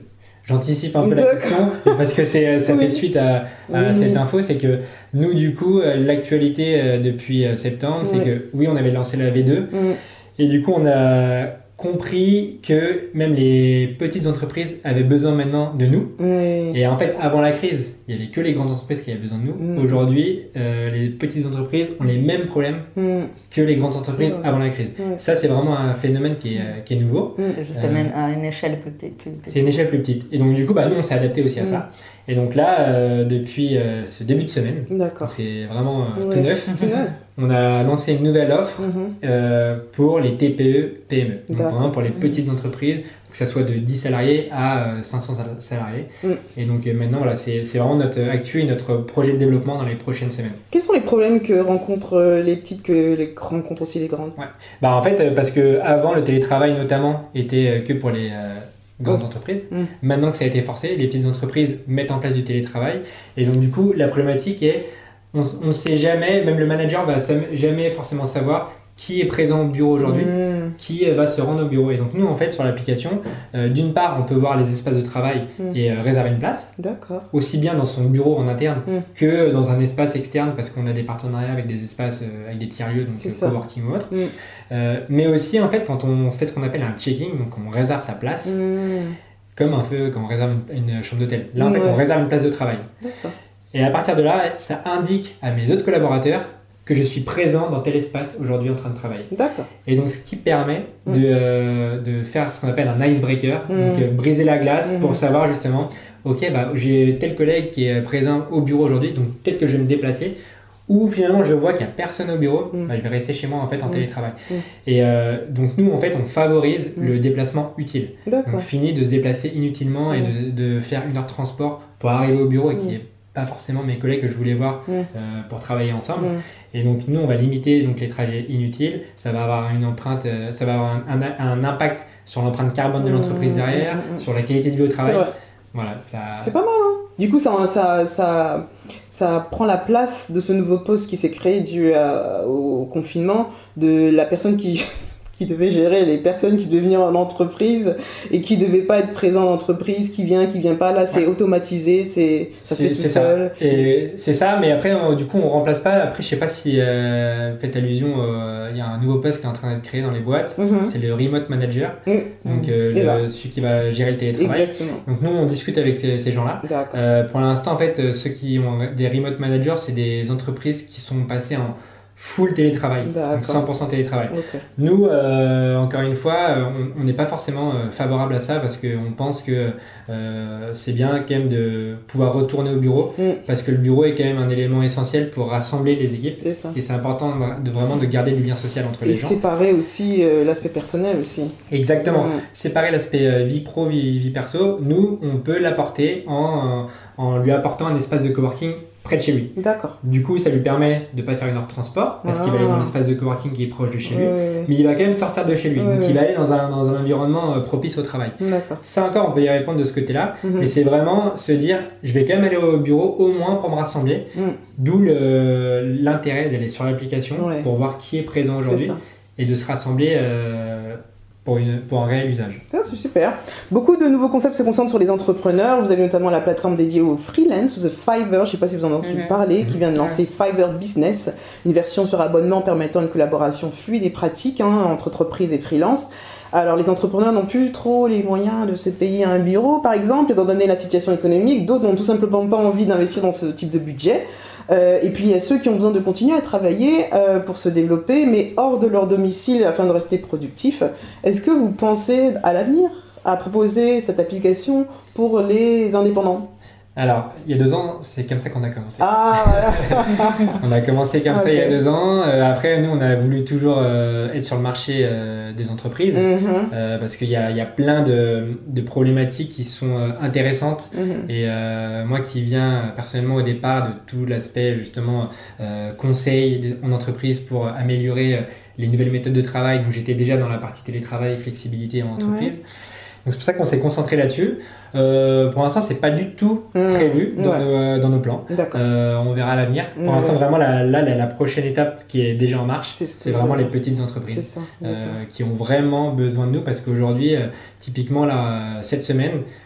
j'anticipe un peu la question parce que c'est, ça oui. fait suite à, à oui. cette info, c'est que nous, du coup, l'actualité depuis septembre, oui. c'est que oui, on avait lancé la V deux oui. et du coup, on a compris que même les petites entreprises avaient besoin maintenant de nous. Oui. Et en fait, avant la crise, il n'y avait que les grandes entreprises qui avaient besoin de nous. Mm. Aujourd'hui, euh, les petites entreprises ont les mêmes problèmes mm. que les grandes entreprises avant la crise. Ouais. Ça, c'est vraiment un phénomène qui est, mm. qui est nouveau. Mm. C'est juste euh, à une échelle plus petite. C'est une échelle plus petite. Et donc, du coup, bah, nous, on s'est adapté aussi à mm. ça. Et donc là, euh, depuis euh, ce début de semaine, c'est vraiment euh, ouais. tout neuf, on a lancé une nouvelle offre mm-hmm. euh, pour les T P E P M E. Donc vraiment pour les petites entreprises, que ce soit de dix salariés à cinq cents salariés. Mm. Et donc euh, maintenant, voilà, c'est, c'est vraiment notre actu et notre projet de développement dans les prochaines semaines. Quels sont les problèmes que rencontrent les petites, que les rencontrent aussi les grandes ? Ouais. Bah, en fait, parce qu'avant, le télétravail notamment était que pour les... Euh, grandes oh. entreprises. Mm. Maintenant que ça a été forcé, les petites entreprises mettent en place du télétravail. Et donc, du coup, la problématique est, on ne sait jamais, même le manager va jamais forcément savoir qui est présent au bureau aujourd'hui, mmh. qui va se rendre au bureau. Et donc nous, en fait, sur l'application, euh, d'une part, on peut voir les espaces de travail mmh. et euh, réserver une place, D'accord. aussi bien dans son bureau en interne mmh. que dans un espace externe, parce qu'on a des partenariats avec des espaces, euh, avec des tiers-lieux, donc euh, coworking ou autre. Mmh. Euh, mais aussi, en fait, quand on fait ce qu'on appelle un check-in, donc on réserve sa place, mmh. comme un peu quand on réserve une, une chambre d'hôtel. Là, en mmh. fait, on réserve une place de travail. D'accord. Et à partir de là, ça indique à mes autres collaborateurs que je suis présent dans tel espace aujourd'hui en train de travailler. D'accord. Et donc, ce qui permet mmh. de, euh, de faire ce qu'on appelle un icebreaker, mmh. donc euh, briser la glace mmh. pour savoir justement, ok, bah, j'ai tel collègue qui est présent au bureau aujourd'hui, donc peut-être que je vais me déplacer, ou finalement je vois qu'il n'y a personne au bureau, mmh. bah, je vais rester chez moi en fait en mmh. télétravail. Mmh. Et euh, donc nous, en fait, on favorise mmh. le déplacement utile. D'accord. Donc fini de se déplacer inutilement mmh. et de, de faire une heure de transport pour arriver au bureau et qui mmh. est pas forcément mes collègues que je voulais voir mmh. euh, pour travailler ensemble. Mmh. Et donc nous, on va limiter donc, les trajets inutiles. Ça va avoir une empreinte, euh, ça va avoir un, un, un impact sur l'empreinte carbone de l'entreprise mmh. derrière, mmh. sur la qualité de vie au travail. Voilà, ça... C'est pas mal, hein. Du coup, ça, ça, ça, ça prend la place de ce nouveau poste qui s'est créé dû à, au confinement, de la personne qui... qui devait gérer les personnes qui devaient venir en entreprise et qui ne devaient pas être présents en entreprise, qui vient, qui vient pas. Là, c'est ouais. automatisé, c'est, ça se fait tout c'est seul. Ça. Et c'est ça, mais après, on, du coup, on remplace pas. Après, je sais pas si euh, vous faites allusion, il euh, y a un nouveau poste qui est en train d'être créé dans les boîtes, mm-hmm. c'est le remote manager, mm-hmm. donc euh, le, celui qui va gérer le télétravail. Exactement. Donc nous, on discute avec ces, ces gens-là. Euh, pour l'instant, en fait, ceux qui ont des remote managers, c'est des entreprises qui sont passées en full télétravail, D'accord. donc cent pour cent télétravail. Okay. Nous, euh, encore une fois, on n'est pas forcément euh, favorable à ça parce qu'on pense que euh, c'est bien quand même de pouvoir retourner au bureau mm. parce que le bureau est quand même un élément essentiel pour rassembler les équipes. C'est ça. Et c'est important de, de vraiment de garder du lien social entre et les gens. Et séparer aussi euh, l'aspect personnel aussi. Exactement. Mm. Séparer l'aspect euh, vie pro, vie, vie perso, nous, on peut l'apporter en, en lui apportant un espace de coworking près de chez lui. D'accord. Du coup, ça lui permet de ne pas faire une heure de transport parce ah. qu'il va aller dans l'espace de coworking qui est proche de chez lui, oui. mais il va quand même sortir de chez lui. Oui, donc, oui. il va aller dans un, dans un environnement euh, propice au travail. D'accord. Ça encore, on peut y répondre de ce côté-là, mm-hmm. mais c'est vraiment se dire, je vais quand même aller au bureau au moins pour me rassembler, mm. d'où le, l'intérêt d'aller sur l'application ouais. pour voir qui est présent aujourd'hui c'est et de se rassembler euh, Pour, une, pour un réel usage. Ça, c'est super. Beaucoup de nouveaux concepts se concentrent sur les entrepreneurs. Vous avez notamment la plateforme dédiée aux freelance, The Fiverr, je ne sais pas si vous en avez entendu mmh. parler, mmh. qui vient de lancer mmh. Fiverr Business, une version sur abonnement permettant une collaboration fluide et pratique hein, entre entreprises et freelance. Alors, les entrepreneurs n'ont plus trop les moyens de se payer un bureau, par exemple, étant donné la situation économique. D'autres n'ont tout simplement pas envie d'investir dans ce type de budget. Euh, et puis, il y a ceux qui ont besoin de continuer à travailler euh, pour se développer, mais hors de leur domicile afin de rester productifs. Est-ce que vous pensez à l'avenir à proposer cette application pour les indépendants ? Alors, il y a deux ans, c'est comme ça qu'on a commencé. Ah, voilà. On a commencé comme okay. ça il y a deux ans. Euh, après, nous, on a voulu toujours euh, être sur le marché euh, des entreprises mm-hmm. euh, parce qu'il y a, il y a plein de, de problématiques qui sont euh, intéressantes. Mm-hmm. Et euh, moi qui viens personnellement au départ de tout l'aspect justement euh, conseil en entreprise pour améliorer euh, les nouvelles méthodes de travail, donc j'étais déjà dans la partie télétravail et flexibilité en entreprise. Ouais. Donc c'est pour ça qu'on s'est concentré là-dessus. Euh, pour l'instant, c'est pas du tout mmh, prévu dans, ouais. nos, dans nos plans. Euh, on verra à l'avenir. Pour mmh. l'instant, vraiment, la, la, la, la prochaine étape qui est déjà en marche, c'est, c'est vraiment les petites entreprises ça, euh, qui ont vraiment besoin de nous parce qu'aujourd'hui, euh, typiquement, là, cette semaine,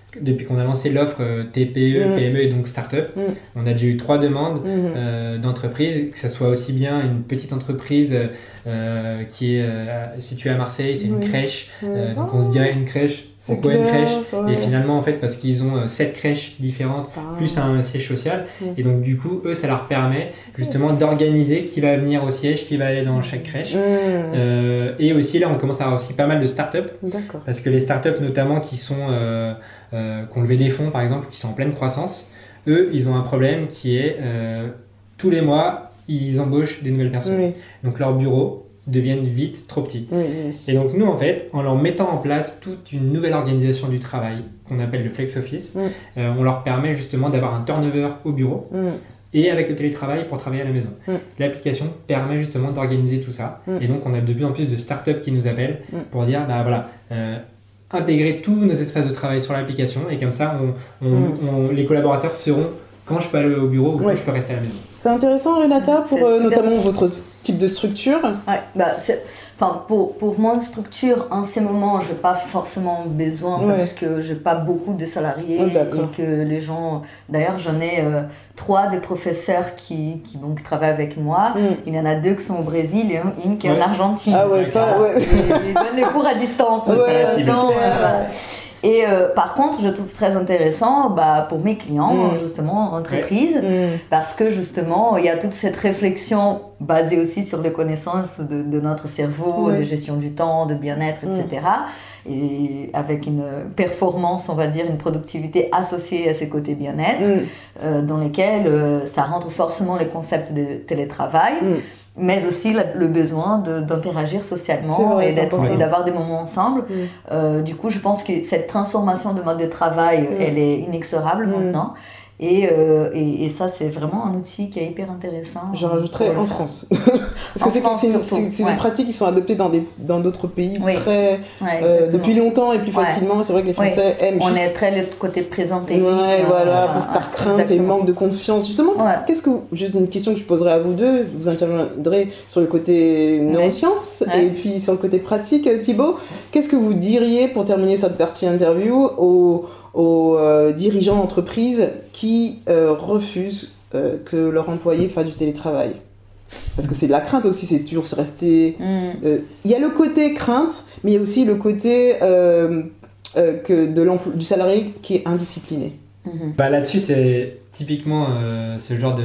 depuis qu'on a lancé l'offre euh, T P E, mmh. P M E et donc start-up, mmh. on a déjà eu trois demandes mmh. euh, d'entreprises, que ce soit aussi bien une petite entreprise euh, qui est euh, située à Marseille, c'est une oui. crèche, oui. euh, donc on se dirait une crèche. Pourquoi une crèche ouais. Et finalement, en fait, parce qu'ils ont euh, sept crèches différentes, ah. plus un siège social. Mmh. Et donc, du coup, eux, ça leur permet justement d'organiser qui va venir au siège, qui va aller dans chaque crèche. Mmh. Euh, et aussi, là, on commence à avoir aussi pas mal de startups. D'accord. Parce que les startups, notamment, qui sont, euh, euh, qui ont levé des fonds, par exemple, qui sont en pleine croissance, eux, ils ont un problème qui est euh, tous les mois, ils embauchent des nouvelles personnes. Oui. Donc, leur bureau deviennent vite trop petits. Oui, oui. Et donc nous, en fait, en leur mettant en place toute une nouvelle organisation du travail qu'on appelle le flex office, oui. euh, on leur permet justement d'avoir un turnover au bureau oui. et avec le télétravail pour travailler à la maison. Oui. L'application permet justement d'organiser tout ça. Oui. Et donc on a de plus en plus de startups qui nous appellent oui. pour dire, bah voilà, euh, intégrer tous nos espaces de travail sur l'application et comme ça, on, on, oui. on, les collaborateurs seront quand je peux aller au bureau ou quand oui. je peux rester à la maison. C'est intéressant, Renata, pour euh, notamment votre type de structure. Ouais, bah, enfin, pour, pour mon structure, en ces moments, je n'ai pas forcément besoin ouais. parce que je n'ai pas beaucoup de salariés oh, et que les gens... D'ailleurs, j'en ai euh, trois des professeurs qui, qui, bon, qui travaillent avec moi. Mm. Il y en a deux qui sont au Brésil et une qui est ouais. en Argentine. Ah ouais, pas, ouais. Ils donnent les cours à distance. De ouais, toute façon, euh, voilà. Et euh, par contre, je trouve très intéressant bah, pour mes clients, mmh. justement, en entreprise, ouais. mmh. parce que justement, il y a toute cette réflexion basée aussi sur les connaissances de, de notre cerveau, mmh. de gestion du temps, de bien-être, et cetera. Mmh. Et avec une performance, on va dire, une productivité associée à ces côtés bien-être, mmh. euh, dans lesquels euh, ça rentre forcément les concepts de télétravail. Mmh. mais aussi la, le besoin de, d'interagir socialement vrai, et, d'être, et d'avoir des moments ensemble. Mm. Euh, du coup, je pense que cette transformation de mode de travail, mm. elle est inexorable mm. maintenant. Et, euh, et, et ça, c'est vraiment un outil qui est hyper intéressant. J'en rajouterais en France. Parce que c'est, France, c'est, c'est, c'est ouais. des pratiques qui sont adoptées dans, des, dans d'autres pays oui. très, ouais, euh, depuis longtemps et plus ouais. facilement. C'est vrai que les Français oui. aiment On juste... est très le côté présenté. Ouais, voilà, voilà, parce que par crainte exactement. Et manque de confiance. Justement, ouais. qu'est-ce que vous... Juste une question que je poserai à vous deux. Vous interviendrez sur le côté neurosciences ouais. et puis sur le côté pratique. Thibaut, qu'est-ce que vous diriez, pour terminer cette partie interview, aux... aux euh, dirigeants d'entreprise qui euh, refusent euh, que leur employé fasse du télétravail. Parce que c'est de la crainte aussi, c'est toujours se rester... Il mm. euh, y a le côté crainte, mais il y a aussi le côté euh, euh, que de du salarié qui est indiscipliné. Mm-hmm. Bah, là-dessus, c'est typiquement euh, ce genre de,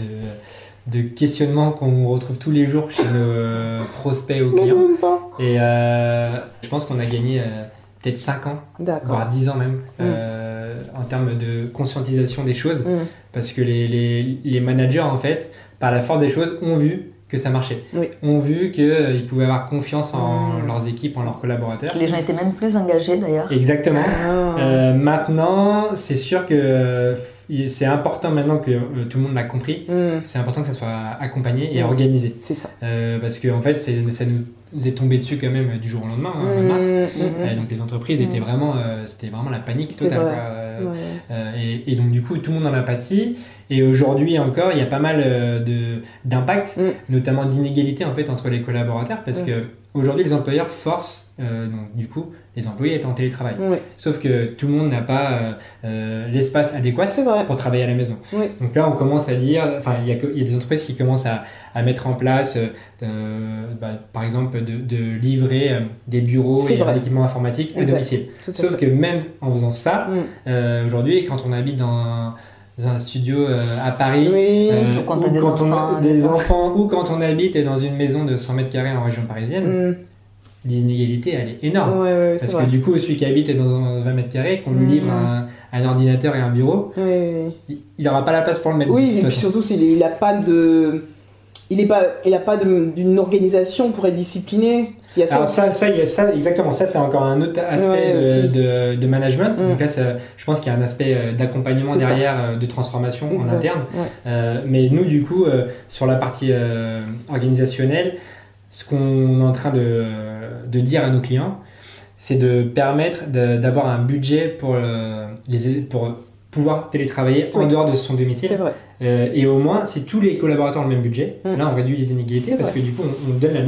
de, de questionnement qu'on retrouve tous les jours chez nos euh, prospects ou clients. Et euh, je pense qu'on a gagné... Euh, peut-être cinq ans, D'accord. voire dix ans même, mmh. euh, en termes de conscientisation des choses, mmh. parce que les, les, les managers, en fait, par la force des choses, ont vu que ça marchait. Oui. Ont vu qu'ils euh, pouvaient avoir confiance en mmh. leurs équipes, en leurs collaborateurs. Que les gens étaient même plus engagés, d'ailleurs. Exactement. Oh. Euh, maintenant, c'est sûr que euh, c'est important maintenant que euh, tout le monde l'a compris, mmh. c'est important que ça soit accompagné et mmh. organisé. C'est ça. Euh, parce qu'en en fait, c'est, ça nous... vous est tombé dessus quand même du jour au lendemain, hein, mmh, mars. Mmh. Euh, donc les entreprises mmh. étaient vraiment, euh, c'était vraiment la panique totale. Euh, ouais. euh, et, et donc du coup, tout le monde en a pâti. Et aujourd'hui encore, il y a pas mal euh, de, d'impact, mmh. notamment d'inégalités en fait entre les collaborateurs, parce mmh. que aujourd'hui, les employeurs forcent, euh, donc du coup, les employés à être en télétravail. Oui. Sauf que tout le monde n'a pas euh, euh, l'espace adéquat pour travailler à la maison. Oui. Donc là, on commence à dire, enfin, il y, y a des entreprises qui commencent à, à mettre en place, euh, bah, par exemple, de, de livrer euh, des bureaux C'est et vrai. Des équipements informatiques à domicile. Sauf que même en faisant ça, mm. euh, aujourd'hui, quand on habite dans un, dans un studio euh, à Paris, oui. euh, ou quand, ou des, quand enfants, on a des enfants, enfants, ou quand on habite dans une maison de cent mètres carrés en région parisienne, mm. l'inégalité, elle est énorme. Ouais, ouais, parce que vrai. Du coup, celui qui habite dans un vingt mètres carrés, qu'on lui livre mmh. un, un ordinateur et un bureau, oui, oui. il n'aura pas la place pour le mettre. Oui, et puis surtout, il n'a pas de... Il n'est pas, il a pas de, d'une organisation pour être discipliné. Il y a ça Alors ça, ça, il y a ça, exactement. Ça, c'est encore un autre aspect ouais, de, de, de management. Mmh. Donc là, ça, je pense qu'il y a un aspect d'accompagnement c'est derrière, ça. De transformation exact. En interne. Ouais. Euh, mais nous, du coup, euh, sur la partie euh, organisationnelle, ce qu'on est en train de, de dire à nos clients, c'est de permettre de, d'avoir un budget pour, euh, les, pour pouvoir télétravailler oui. en dehors de son domicile. C'est vrai. Euh, et au moins, si tous les collaborateurs ont le même budget, mmh. là on réduit les inégalités mmh. parce que du coup on, on donne la même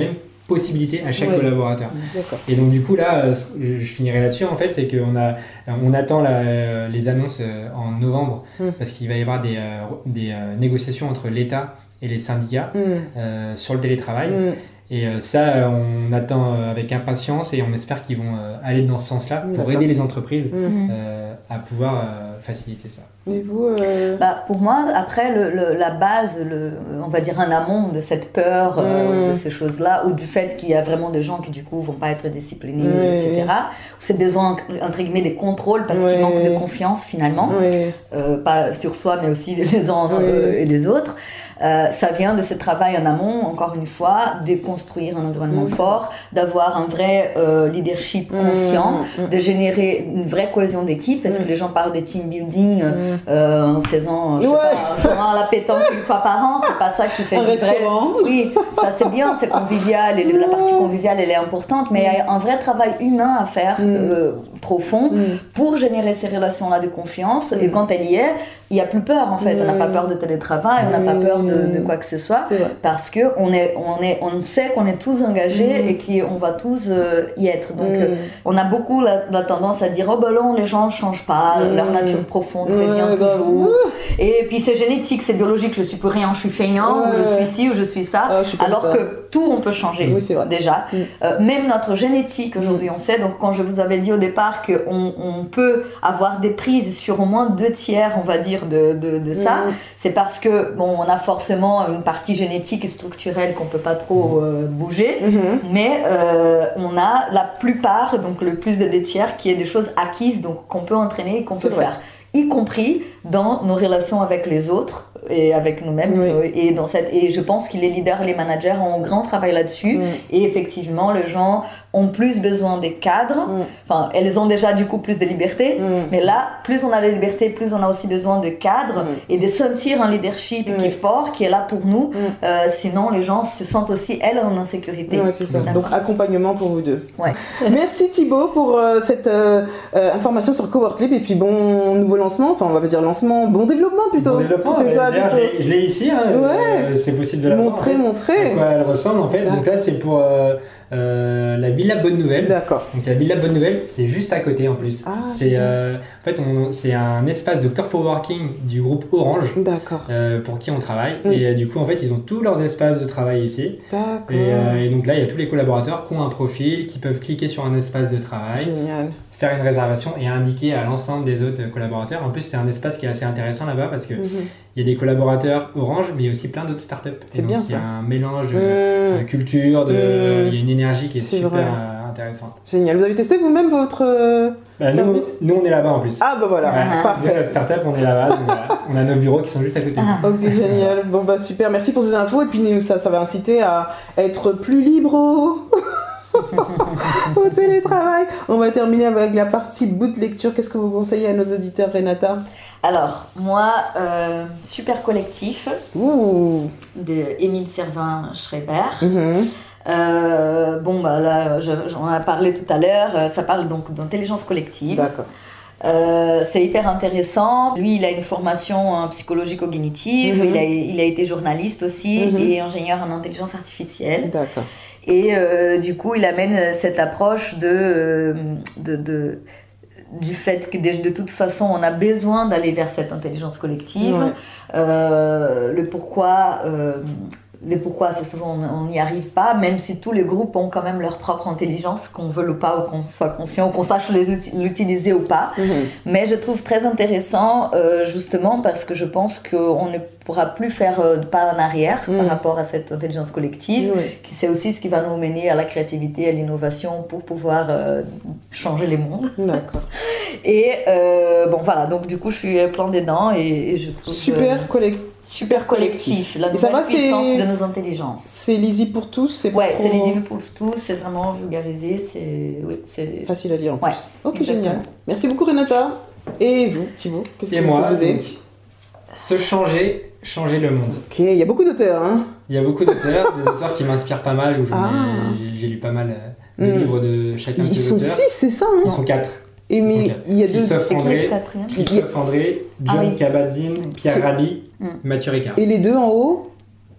possibilités à chaque Ouais. collaborateur. D'accord. Et donc du coup là, euh, je, je finirai là-dessus en fait, c'est qu'on a, on attend la, euh, les annonces euh, en novembre Mm. parce qu'il va y avoir des, euh, des euh, négociations entre l'État et les syndicats Mm. euh, sur le télétravail. Mm. Et euh, ça, euh, on attend euh, avec impatience et on espère qu'ils vont euh, aller dans ce sens-là pour D'accord. aider les entreprises Mm. euh, à pouvoir euh, faciliter ça. Et vous euh... Bah, pour moi, après, le, le- la base, le, on va dire un amont de cette peur, euh, Mm. de ces choses-là, ou du fait qu'il y a vraiment des gens qui, du coup, vont pas être disciplinés, Ouais. et cetera. C'est besoin, entre guillemets, des contrôles parce Ouais. qu'il manque de confiance, finalement. Ouais. Euh, pas sur soi, mais aussi les uns euh, Oui. et les autres. Euh, ça vient de ce travail en amont, encore une fois, de construire un environnement Mm. fort, d'avoir un vrai euh, leadership conscient, Mm. de générer une vraie cohésion d'équipe, parce Mm. que les gens parlent de team building euh, Mm. euh, en faisant, je sais Ouais. pas, jouant à la pétanque une fois par an, c'est pas ça qui fait Un du vrai. restaurant. Oui, ça c'est bien, c'est convivial, et la partie conviviale elle est importante, mais il y a un vrai travail humain à faire, Mm. euh, profond, Mm. pour générer ces relations-là de confiance. Mm. Et quand elle y est, il n'y a plus peur en fait. On n'a pas peur de télétravail, on n'a pas Mm. peur de, de quoi que ce soit, C'est vrai. parce que on est, on est, on sait qu'on est tous engagés Mm. et qu'on va tous euh, y être. Donc, Mm. euh, on a beaucoup la, la tendance à dire oh ben non, les gens ne changent pas, Mm. leur nature profonde revient Ouais, grave. toujours. Et puis c'est génétique, c'est biologique. Je suis plus rien, je suis feignant, Ouais, ou je ouais. suis ci ou je suis ça. Ah, je suis comme alors ça. que tout on peut changer Oui, c'est vrai. déjà. Mm. Euh, même notre génétique aujourd'hui, on sait. Donc quand je vous avais dit au départ qu'on on peut avoir des prises sur au moins deux tiers, on va dire, de, de, de ça, Mm. c'est parce que bon, on a forcément une partie génétique et structurelle qu'on peut pas trop euh, bouger, Mhm. mais euh, on a la plupart, donc le plus de deux tiers, qui est des choses acquises, donc qu'on peut entraîner et qu'on C'est peut vrai. faire, y compris dans nos relations avec les autres et avec nous-mêmes. Oui. euh, Et, dans cette, et je pense que les leaders, les managers ont un grand travail là-dessus. Mm. Et effectivement, les gens ont plus besoin des cadres. Mm. Enfin, elles ont déjà du coup plus de liberté. Mm. Mais là, plus on a de liberté, plus on a aussi besoin de cadres Mm. et de sentir un leadership Mm. qui est fort, qui est là pour nous. Mm. Euh, sinon, les gens se sentent aussi, elles, en insécurité. Ouais, c'est ça. D'accord. Donc accompagnement pour vous deux. Ouais. Merci Thibaut pour euh, cette euh, euh, information sur Coworklib et puis bon nouveau lancement, enfin on va pas dire lancement, bon développement plutôt. Bon développement, c'est euh, ça d'ailleurs, plutôt. je l'ai- je l'ai ici, hein, Ouais. euh, c'est possible de la voir. Montrer, en fait, montrer. à quoi elle ressemble en fait. Donc là, c'est pour euh, euh, la Villa Bonne Nouvelle. D'accord. Donc la Villa Bonne Nouvelle, c'est juste à côté en plus. Ah, c'est euh, en fait on- c'est un espace de corpo-working du groupe Orange D'accord. euh, pour qui on travaille. Oui. Et euh, du coup, en fait, ils ont tous leurs espaces de travail ici. D'accord. Et, euh, et donc là, il y a tous les collaborateurs qui ont un profil, qui peuvent cliquer sur un espace de travail, Génial. faire une réservation et indiquer à l'ensemble des autres collaborateurs. En plus, c'est un espace qui est assez intéressant là-bas parce qu'il Mhm. y a des collaborateurs Orange, mais il y a aussi plein d'autres startups. C'est Et donc, bien, il y a ça. un mélange de, Mmh. de culture, de, Mmh. il y a une énergie qui est, C'est super vrai. euh, intéressante. Génial. Vous avez testé vous-même votre euh, Bah, nous, service nous, on est là-bas en plus. Ah bah voilà, Ouais. Nous, parfait. notre startup, on est là-bas. Donc, voilà, on a nos bureaux qui sont juste à côté. Ah. Ok, génial. Bon bah super, merci pour ces infos et puis nous, ça, ça va inciter à être plus libre au... au télétravail. On va terminer avec la partie bout de lecture. Qu'est-ce que vous conseillez à nos auditeurs, Renata? Alors, moi, euh, Super Collectif Ouh. de Émile Servin-Schreiber. Mhm. Euh, bon, bah là, je- j'en ai parlé tout à l'heure. euh, Ça parle donc d'intelligence collective. D'accord. Euh, c'est hyper intéressant. Lui, il a une formation en psychologie cognitive. Mhm. il, a, il a été journaliste aussi Mhm. et ingénieur en intelligence artificielle. D'accord. Et euh, du coup, il amène cette approche de, euh, de, de- du fait que de, de toute façon, on a besoin d'aller vers cette intelligence collective. Ouais. Euh, le pourquoi... euh, les pourquoi, c'est souvent on n'y arrive pas, même si tous les groupes ont quand même leur propre intelligence, qu'on veuille ou pas, ou qu'on soit conscient, ou qu'on sache les uti- l'utiliser ou pas. Mhm. Mais je trouve très intéressant, euh, justement, parce que je pense qu'on ne pourra plus faire euh, de pas en arrière Mhm. par rapport à cette intelligence collective, Oui. qui c'est aussi ce qui va nous mener à la créativité, à l'innovation pour pouvoir euh, changer les mondes. D'accord. Et euh, bon, voilà, donc du coup, je suis plein dedans et, et je trouve. Super euh, collect- super collectif, la Et ça nouvelle va, c'est- puissance de nos intelligences. C'est lisible pour tous, c'est pas Ouais, trop c'est lisible pour tous, c'est vraiment vulgarisé, c'est. Oui, c'est. facile à lire en Ouais, plus. Ok, exactement. génial. Merci beaucoup Renata. Et vous, Thibaut, qu'est-ce Et que moi, vous proposez? donc, se changer, changer le monde. Ok, il y a beaucoup d'auteurs, hein. Il y a beaucoup d'auteurs, des auteurs qui m'inspirent pas mal, où j'en ai- Ah. j'ai, j'ai lu pas mal euh, de Mm. livres de chacun de Ils ces sont auteurs. six, c'est ça, hein. Ils sont quatre. Et ils sont mais quatre. il y a deux. Christophe C'est qui André, le quatrième? Christophe André, Ah John oui. Kabat-Zinn, Pierre C'est- Rabhi, Mm. Mathieu Ricard. Et les deux en haut?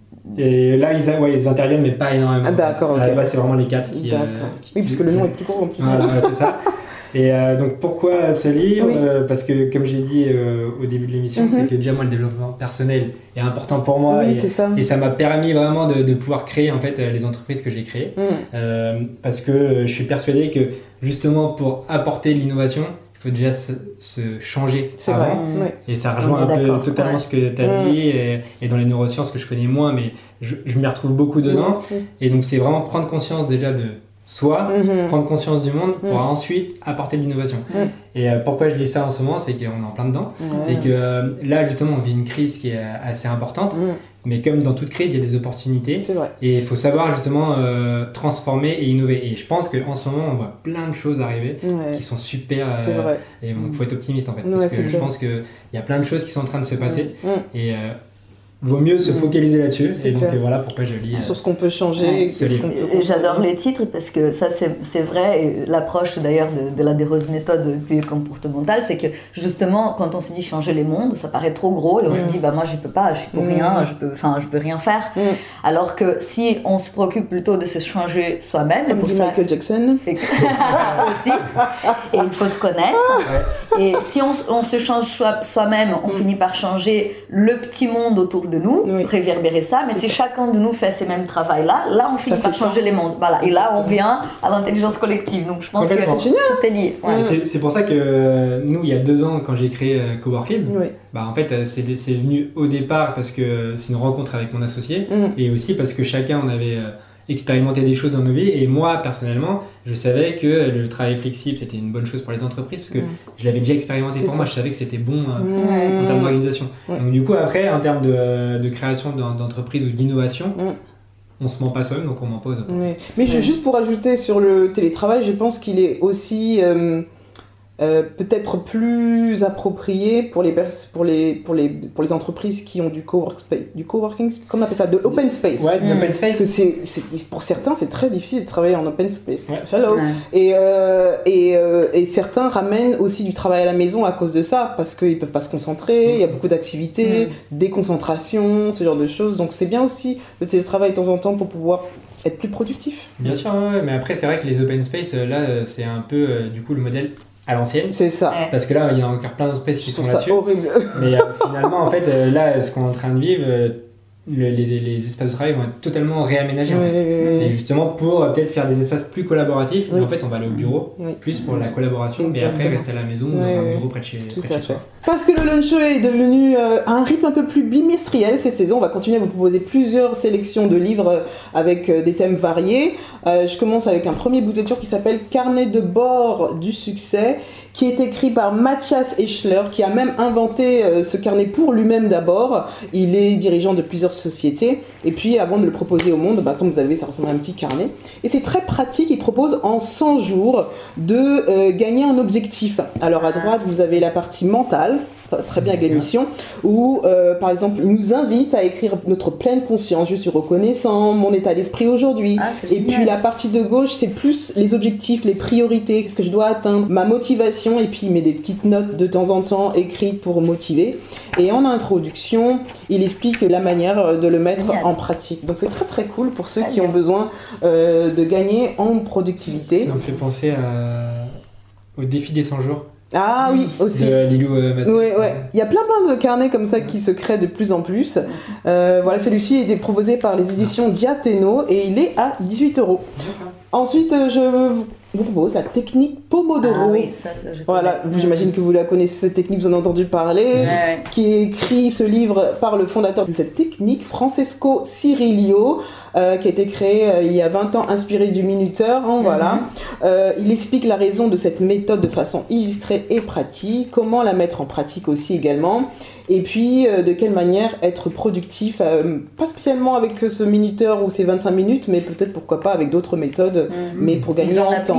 Et là, ils, a- ouais, ils interviennent, mais pas énormément. Ah, d'accord, À la ok. base, c'est vraiment les quatre qui. euh, D'accord. qui- Oui, parce que le nom est plus court en plus. Voilà, ouais, c'est ça. Et euh, donc pourquoi ce livre Oui. Euh, Parce que comme j'ai dit euh, au début de l'émission, Mhm. c'est que déjà moi le développement personnel est important pour moi Oui, et, c'est ça. et ça m'a permis vraiment de, de pouvoir créer en fait euh, les entreprises que j'ai créées. Mm. Euh, parce que euh, je suis persuadé que justement pour apporter de l'innovation, il faut déjà se, se changer C'est vrai. avant. Mm. Ouais. Et ça On rejoint est un peu d'accord, totalement ouais. ce que tu as Mm. dit et, et dans les neurosciences que je connais moins, mais je, je m'y retrouve beaucoup dedans. Mm. Et donc c'est vraiment prendre conscience déjà de soi, Mhm. prendre conscience du monde pour Mm. ensuite apporter de l'innovation. Mm. Et euh, pourquoi je dis ça en ce moment, c'est qu'on est en plein dedans. Ouais. Et que euh, là, justement, on vit une crise qui est euh, assez importante. Mm. Mais comme dans toute crise, il y a des opportunités. C'est vrai. Et il faut savoir justement euh, transformer et innover. Et je pense qu'en ce moment, on voit plein de choses arriver Ouais. qui sont super. C'est euh, vrai. et donc, il faut être optimiste en fait. Ouais, parce c'est que je clair. pense qu'il y a plein de choses qui sont en train de se passer. Mm. Et euh, vaut mieux se Mm. focaliser là-dessus. C'est Et donc, clair. euh, voilà pourquoi je lis. euh, Sur ce qu'on peut changer, Ouais. et Ce ce qu'on livre. peut Et j'adore les titres parce que ça c'est c'est vrai, et l'approche d'ailleurs de, de la déreuse méthode comportementale, c'est que justement quand on se dit changer les mondes, ça paraît trop gros et on se Mm. dit bah moi je peux pas, je suis pour Mm. rien, je peux, enfin je peux rien faire. Mm. Alors que si on se préoccupe plutôt de se changer soi-même, et Comme pour dit ça Michael Jackson. et aussi, et il faut se connaître. Et si on, s- on se change soi- soi-même, on Mm. finit par changer le petit monde autour de nous, Oui. réverbérer ça. Mais C'est si chacun de nous fait ces mêmes travails-là, là on finit Ça, par c'est changer les mondes. Voilà. Et là on vient à l'intelligence collective. Donc je pense que Complètement. C'est génial. tout est lié. Ouais. Et c'est- C'est pour ça que euh, nous, il y a deux ans, quand j'ai créé euh, Coworking, Oui. bah, en fait, euh, c'est c'est venu au départ parce que c'est une rencontre avec mon associé Mm. et aussi parce que chacun on avait euh, expérimenté des choses dans nos vies. Et moi, personnellement, je savais que le travail flexible c'était une bonne chose pour les entreprises parce que Mm. je l'avais déjà expérimenté C'est pour ça. moi. Je savais que c'était bon euh, Mm. en termes d'organisation. Ouais. Donc, du coup, après, en termes de, de création d'en- d'entreprise ou d'innovation, Mm. on se ment pas soi-même, donc on ment pas aux autres. Oui. Mais je- Ouais. juste pour ajouter sur le télétravail, je pense qu'il est aussi euh, euh, peut-être plus approprié pour les, pers- pour, les, pour, les, pour les entreprises qui ont du, cowork space, du coworking, comment on appelle ça, de l'open space. Ouais, de Mm. l'open Parce space. que c'est, c'est- pour certains, c'est très difficile de travailler en open space. Ouais. Hello. Ouais. Et, euh, et, euh, et certains ramènent aussi du travail à la maison à cause de ça, parce qu'ils ne peuvent pas se concentrer, il y a beaucoup d'activités, déconcentration, ce genre de choses. Donc c'est bien aussi le télétravail de temps en temps pour pouvoir être plus productif. Bien sûr, ouais, ouais, mais après, c'est vrai que les open space, euh, là, euh, c'est un peu euh, du coup le modèle à l'ancienne. C'est ça. Ouais. Parce que là, il y a encore plein d'entreprises qui Je sont trouve ça là-dessus. horrible. Mais euh, finalement, en fait, euh, là, ce qu'on est en train de vivre, euh, le- les, les espaces de travail vont être totalement réaménagés. en Oui, fait. oui, Et oui. justement, pour euh, peut-être faire des espaces plus collaboratifs, mais Oui. en fait, on va aller au bureau, Oui. plus pour la collaboration, et après Exactement. rester à la maison, Ouais, dans un ouais. bureau près de chez, Tout près de à chez fait. soi. Parce que le lunch show est devenu euh, à un rythme un peu plus bimestriel cette saison, on va continuer à vous proposer plusieurs sélections de livres euh, avec euh, des thèmes variés. Euh, je commence avec un premier bout de lecture qui s'appelle Carnet de bord du succès, qui est écrit par Matthias Eschler, qui a même inventé euh, ce carnet pour lui-même d'abord. Il est dirigeant de plusieurs sociétés, et puis avant de le proposer au monde, bah, comme vous avez, ça ressemble à un petit carnet. Et c'est très pratique, il propose en cent jours de euh, gagner un objectif. Alors à droite, vous avez la partie mentale, ça va très bien avec l'émission, où euh, par exemple, il nous invite à écrire notre pleine conscience, je suis reconnaissant, mon état d'esprit aujourd'hui. Ah, c'est Et génial. puis la partie de gauche, c'est plus les objectifs, les priorités, qu'est-ce que je dois atteindre, ma motivation, et puis il met des petites notes de temps en temps écrites pour motiver. Et en introduction, il explique la manière de le mettre Génial. en pratique. Donc c'est très très cool pour ceux Très qui bien. ont besoin euh, de gagner en productivité. Ça me fait penser à... au défi des cent jours Ah oui, aussi. de Lilou euh, Massé. Ouais, ouais. Il y a plein plein de carnets comme ça qui se créent de plus en plus. Euh, voilà, celui-ci a été proposé par les éditions Diateno et il est à dix-huit euros. Ensuite, euh, je vous propose la technique Pomodoro. Ah oui, ça, je Voilà, connais. j'imagine que vous la connaissez cette technique, vous en avez entendu parler. Ouais, ouais. Qui écrit ce livre par le fondateur de cette technique, Francesco Cirillo, euh, qui a été créé euh, il y a vingt ans, inspiré du minuteur. Hein, voilà. Euh, il explique la raison de cette méthode de façon illustrée et pratique, comment la mettre en pratique aussi également, et puis euh, de quelle manière être productif, euh, pas spécialement avec ce minuteur ou ces vingt-cinq minutes, mais peut-être pourquoi pas avec d'autres méthodes, Mhm. mais pour gagner Ils en en temps. appliquent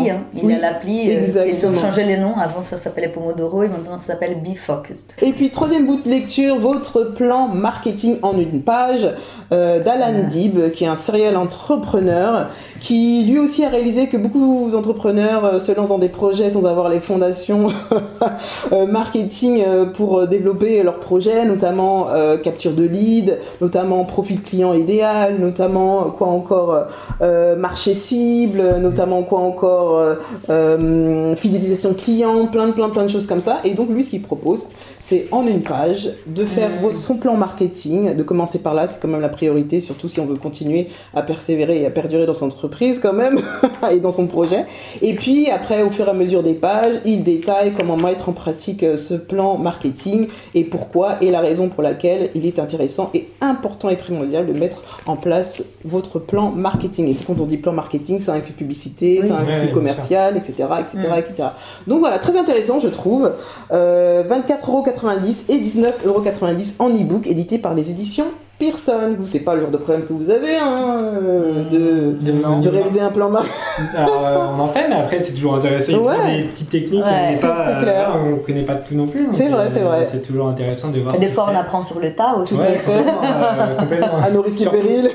l'appli. Hein. Il oui, y a l'appli. exactement. Euh, ils ont changé les noms. Avant, ça s'appelait Pomodoro et maintenant, ça s'appelle Be Focused. Et puis, troisième bout de lecture, votre plan marketing en une page euh, d'Alan ah. Dib, qui est un serial entrepreneur, qui lui aussi a réalisé que beaucoup d'entrepreneurs euh, se lancent dans des projets sans avoir les fondations euh, marketing euh, pour développer leurs projets, notamment euh, capture de lead, notamment profil client idéal, notamment quoi encore euh, marché cible, notamment quoi encore euh, euh, fidélisation client, plein de plein plein de choses comme ça. Et donc lui, ce qu'il propose, c'est en une page de faire mmh. son plan marketing, de commencer par là, c'est quand même la priorité, surtout si on veut continuer à persévérer et à perdurer dans son entreprise quand même et dans son projet. Et puis après, au fur et à mesure des pages, il détaille comment mettre en pratique ce plan marketing et pourquoi et la raison pour laquelle il est intéressant et important et primordial de mettre en place votre plan marketing. Et quand on dit plan marketing, ça inclut publicité, oui, ça inclut ouais, commercial, et cetera, et cetera, mmh. et cetera. Donc voilà, très intéressant, je trouve. Euh, vingt-quatre euros quatre-vingt-dix et dix-neuf euros quatre-vingt-dix en e-book, édité par les éditions Pearson. Vous, c'est pas le genre de problème que vous avez, hein, de, de, de, de réaliser un plan marketing. Alors, euh, on en fait, mais après, c'est toujours intéressant. Il y a des petites techniques, ouais, c'est, pas, c'est clair. Euh, on ne connaît pas tout non plus. C'est vrai, euh, c'est vrai. C'est toujours intéressant de voir et ce des fois, on fait. Apprend sur le tas aussi. Tout ouais, à fait. Euh, complètement. À nos risques et périls.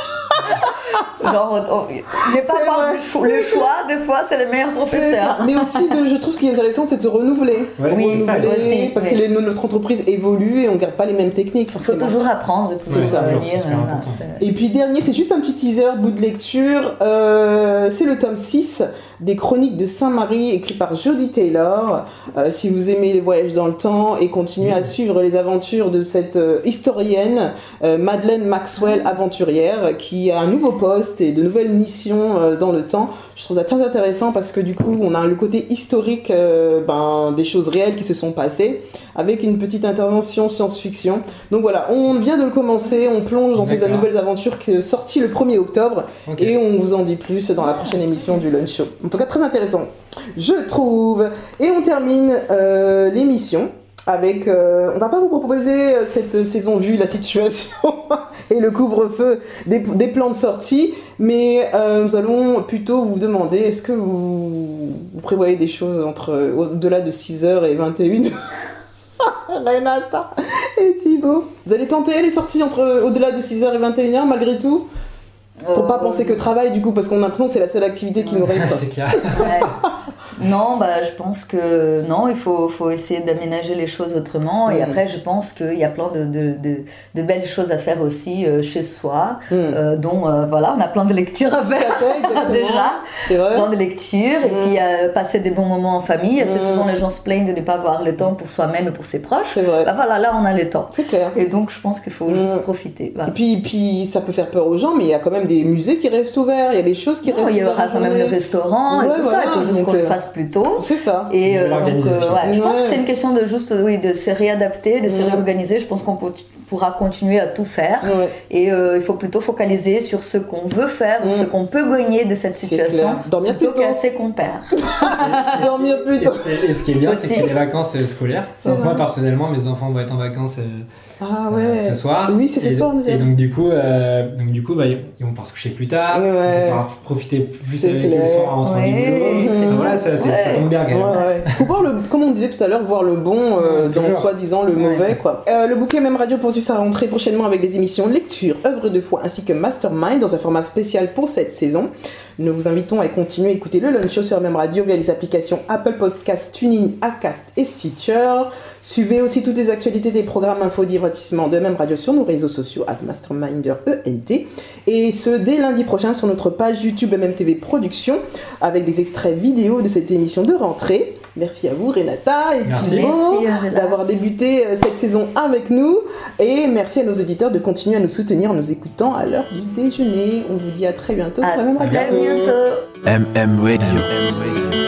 Genre, on, ne pas avoir le choix, le choix, des fois, c'est le meilleur professeur. Mais aussi, de, je trouve ce qui est intéressant, c'est de se renouveler. Ouais, oui, renouveler, ça, aussi, parce oui. que les, notre entreprise évolue et on ne garde pas les mêmes techniques. Il faut toujours apprendre. Et c'est ça. Venir, c'est voilà, c'est... Et puis, dernier, c'est juste un petit teaser, bout de lecture. Euh, c'est le tome six des Chroniques de Saint-Marie, écrit par Jodie Taylor. Euh, si vous aimez les voyages dans le temps et continuez mmh. à suivre les aventures de cette euh, historienne, euh, Madeleine Maxwell, aventurière, qui a un nouveau poste et de nouvelles missions euh, dans le temps. Je trouve ça très intéressant parce que du coup, on a le côté historique euh, ben, des choses réelles qui se sont passées, avec une petite intervention science-fiction. Donc voilà, on vient de le commencer, on plonge dans D'accord. ces nouvelles aventures qui sont sorties le premier octobre, okay. et on vous en dit plus dans la prochaine émission du Lunch Show. En tout cas, très intéressant, je trouve. Et on termine euh, l'émission avec, euh, on va pas vous proposer cette saison vu la situation et le couvre-feu des, des plans de sortie, mais euh, nous allons plutôt vous demander, est-ce que vous, vous prévoyez des choses entre, au-delà de six heures et vingt et une heures? Renata et Thibaut, vous allez tenter les sorties entre, au-delà de six heures et vingt et une heures malgré tout? Pour euh... pas penser que travail du coup, parce qu'on a l'impression que c'est la seule activité qui nous reste. C'est clair. Ouais. Non, bah, je pense que non, il faut, faut essayer d'aménager les choses autrement. Mmh. Et après, je pense qu'il y a plein de, de, de, de belles choses à faire aussi euh, chez soi, mmh. euh, dont euh, voilà, on a plein de lectures à faire déjà. C'est vrai. Plein de lectures. Mmh. Et puis euh, passer des bons moments en famille. Assez mmh. souvent, les gens se plaignent de ne pas avoir le temps pour soi-même et pour ses proches. C'est vrai. Bah, voilà, là, on a le temps. C'est clair. Et donc, je pense qu'il faut mmh. juste profiter. Voilà. Et puis, puis, ça peut faire peur aux gens, mais il y a quand même des musées qui restent ouverts. Il y a des choses qui non, restent ouvertes. Il y aura quand même le restaurant ouais, et tout voilà. ça. Il faut juste donc, qu'on euh... le fasse plus tôt. C'est ça. Et euh, donc, euh, ouais, je pense ouais. que c'est une question de juste oui, de se réadapter, de se ouais. réorganiser. Je pense qu'on peut, pourra continuer à tout faire. Ouais. Et euh, il faut plutôt focaliser sur ce qu'on veut faire ouais. ou ce qu'on peut gagner de cette situation. Dormir plutôt plus tôt. qu'à ce qu'on perd. Dormir plus tôt. Et, et ce qui est bien, c'est que c'est les vacances scolaires. Donc, moi, personnellement, mes enfants vont être en vacances euh, ah, ouais. euh, ce soir. Oui, c'est ce et, soir déjà. Et donc, du coup, euh, donc, du coup bah, ils vont pouvoir se coucher plus tard. Ouais. Ils vont pouvoir profiter plus c'est avec eux le soir en rentrant ouais. du boulot. Mmh. Voilà, ça, c'est, ouais. ça tombe bien quand même. Ouais, ouais. Faut voir le, comme on disait tout à l'heure, voir le bon euh, dans soi-disant le mauvais. Ouais. Quoi. Euh, le bouquet Même Radio poursuit sa rentrée prochainement avec les émissions Lecture, Œuvre de foi ainsi que Mastermind dans un format spécial pour cette saison. Nous vous invitons à continuer à écouter le Lunch Show sur Même Radio via les applications Apple Podcasts, TuneIn, Acast et Stitcher. Suivez aussi toutes les actualités des programmes info divertissement de Même Radio sur nos réseaux sociaux at Masterminder E N T. Et ce dès lundi prochain sur notre page YouTube M M T V Productions avec des extraits vidéo de cette émission de rentrée. Merci à vous Renata et Thibaut d'avoir débuté cette saison avec nous. Et merci à nos auditeurs de continuer à nous soutenir en nous écoutant à l'heure du déjeuner. On vous dit à très bientôt à sur la Même Radio. À très bientôt. M M Radio. M M Radio.